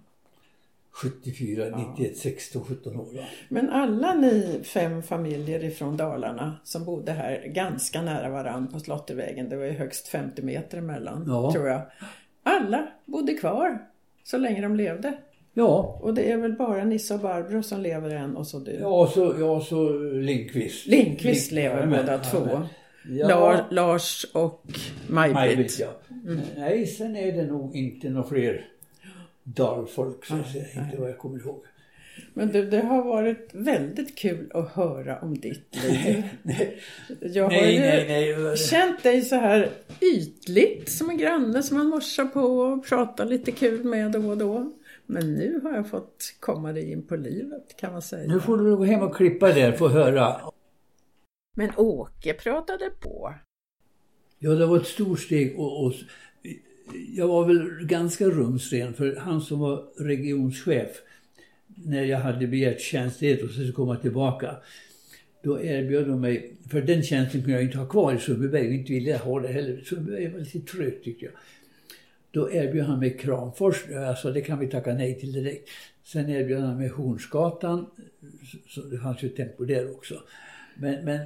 Speaker 3: 74, 91, 16, 17 år. Ja.
Speaker 2: Men alla ni 5 familjer ifrån Dalarna som bodde här ganska nära varann på Slottervägen, det var ju högst 50 meter emellan, tror jag. Alla bodde kvar så länge de levde. Ja. Och det är väl bara Nisse och Barbro som lever än, och så du.
Speaker 3: Ja, så Lindqvist.
Speaker 2: Lindqvist lever båda 2. Ja. Lars och Maj-Britt.
Speaker 3: Ja. Nej, sen är det nog inte några fler dalfolk, så jag säger inte vad jag kommer ihåg.
Speaker 2: Men du, det har varit väldigt kul att höra om ditt liv. Jag har känt dig så här ytligt som en granne som man morsar på och pratar lite kul med då och då. Men nu har jag fått komma dig in på livet, kan man säga.
Speaker 3: Nu får du gå hem och klippa där för att höra.
Speaker 2: Men Åke pratade på.
Speaker 3: Ja, det var ett stort steg och jag var väl ganska rumsren, för han som var regionschef, när jag hade begärt tjänstledigt och så komma tillbaka, då erbjöd de mig, för den tjänsten kunde jag inte ha kvar i Sundbyberg, och inte ville jag ha det heller. Sundbyberg var lite trött, tyckte jag. Då erbjöd han mig Kramfors, alltså det kan vi tacka nej till direkt. Sen erbjöd han mig Hornsgatan, så det fanns ju tempo där också. Men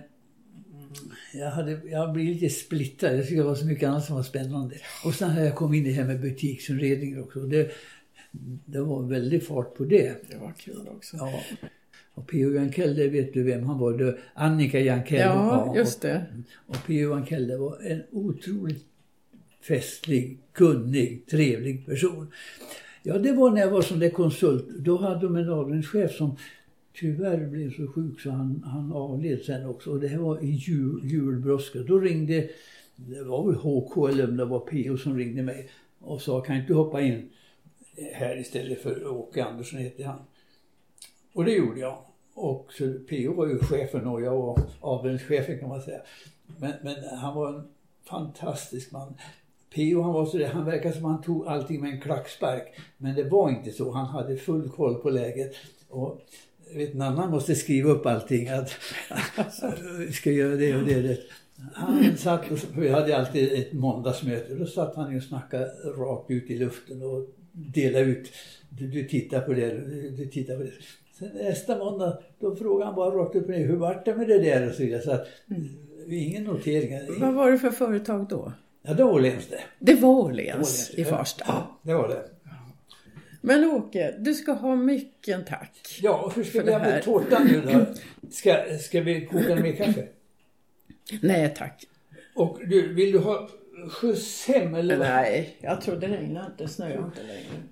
Speaker 3: jag blev lite splittrad, jag tycker det var så mycket annat som var spännande. Och sen har jag kommit in i det här med butiksinredningar också, och det var väldigt fart på det.
Speaker 2: Det var kul också.
Speaker 3: Ja. Och P.O. Jankell, det vet du vem han var, det Annika Jankell.
Speaker 2: Ja, just det.
Speaker 3: Och P.O. Jankell, det var en otroligt festlig, kunnig, trevlig person. Ja, det var när jag var som det konsult. Då hade de en avdelningschef som tyvärr blev så sjuk så han avled sen också. Och det här var i julbrådska. Då ringde, det var väl HK eller om det var P.O. som ringde mig och sa, kan inte hoppa in här istället för Åke Andersson heter han. Och det gjorde jag. Och så P.O. var ju chefen och jag var avdelningschefen, kan man säga. Men han var en fantastisk man. P.O. han var så där, han verkade som han tog allting med en klackspark. Men det var inte så, han hade full koll på läget. Och vet, en annan måste skriva upp allting, att ska göra det och det. Han satt, och vi hade alltid ett måndagsmöte, då satt han och snackade rakt ut i luften och delade ut, du tittar på det, du tittar på det. Sen nästa måndag, då frågade han bara rakt upp och ner, hur var det med det där och så vidare. Så att, ingen noteringar.
Speaker 2: Vad var det för företag då?
Speaker 3: Ja, det var Åhléns det.
Speaker 2: Det var Åhléns i Farsta.
Speaker 3: Ja, det var det.
Speaker 2: Men Åke, du ska ha mycket tack.
Speaker 3: Ja, hur ska vi ha med tårtan nu då? Ska vi koka mer kaffe?
Speaker 2: Nej, tack.
Speaker 3: Och vill du ha skjuts hem eller?
Speaker 2: Nej, jag tror det regnar inte, snöar inte längre.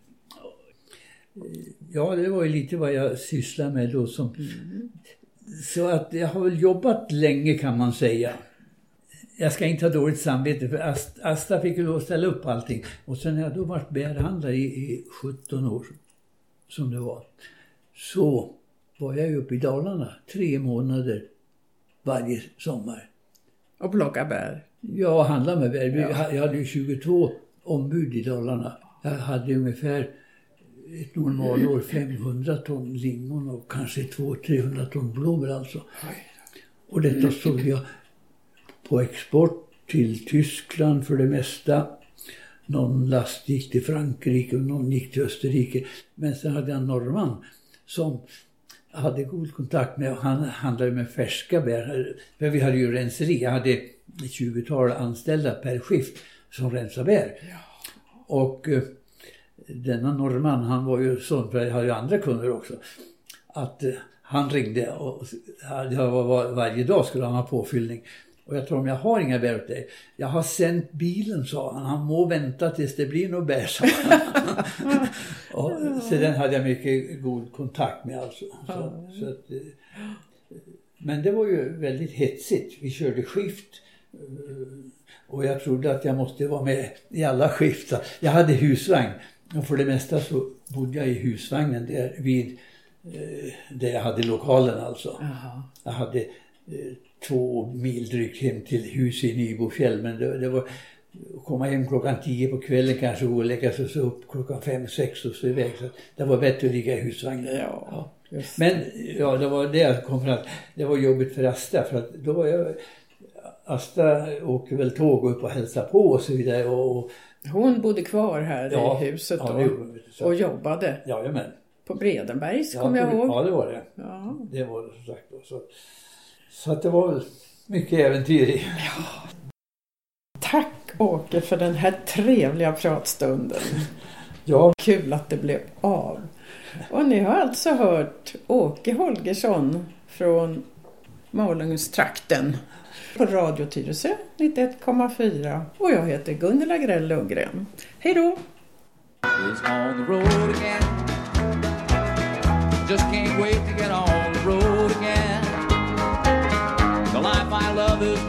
Speaker 3: Ja, det var ju lite vad jag sysslar med då som... Så att jag har väl jobbat länge, kan man säga. Jag ska inte ha dåligt samvete, för Asta fick ju då ställa upp allting. Och sen har jag då varit bärhandlare i 17 år, som det var. Så var jag uppe i Dalarna 3 månader varje sommar.
Speaker 2: Och plocka bär?
Speaker 3: Ja, handla med bär. Jag hade ju 22 ombud i Dalarna. Jag hade ungefär ett normalår 500 ton lingon och kanske 200-300 ton blåbär alltså. Och detta såg jag på export till Tyskland för det mesta. Någon last gick till Frankrike och någon gick till Österrike. Men sen hade jag en norrman som hade god kontakt med, han handlade med färska bär. För vi hade ju renseri, jag hade 20-tal anställda per skift som rensade bär. Ja. Och denna norrman, han var ju sån, för jag hade ju andra kunder också, att han ringde och varje dag skulle han ha påfyllning. Och jag tror, om jag har inga bär åt dig. Jag har sänt bilen, sa han. Han må vänta tills det blir något bär, sa han. Och så den hade jag mycket god kontakt med alltså. Så att, men det var ju väldigt hetsigt. Vi körde skift. Och jag trodde att jag måste vara med i alla skift. Jag hade husvagn. Och för det mesta så bodde jag i husvagnen där vid där jag hade lokalen alltså. Aha. Jag hade 2 mil drygt hem till hus i Nybofjäll, men det var att komma hem klockan 10 på kvällen kanske och lägga sig så upp klockan 5-6 och så iväg. Så det var bättre att ligga i husvagnen. Ja, men ja, det var det jag kom fram. Det var jobbigt för Asta, för att då var jag, Asta åker väl tåg upp och hälsa på och så vidare. Och
Speaker 2: hon bodde kvar här i huset då, och jobbade.
Speaker 3: Jajamän.
Speaker 2: På Bredenbergs kommer jag ihåg.
Speaker 3: Ja, det var det. Ja. Det var det som sagt då. Så att det var mycket äventyr i. Ja.
Speaker 2: Tack Åke för den här trevliga pratstunden.
Speaker 3: Ja.
Speaker 2: Kul att det blev av. Och ni har alltså hört Åke Holgersson från Malungstrakten på Radio Tyresö 91,4. Och jag heter Gunilla Grell Lundgren. Hej då!
Speaker 1: Just can't wait to get on the road again. The life I love is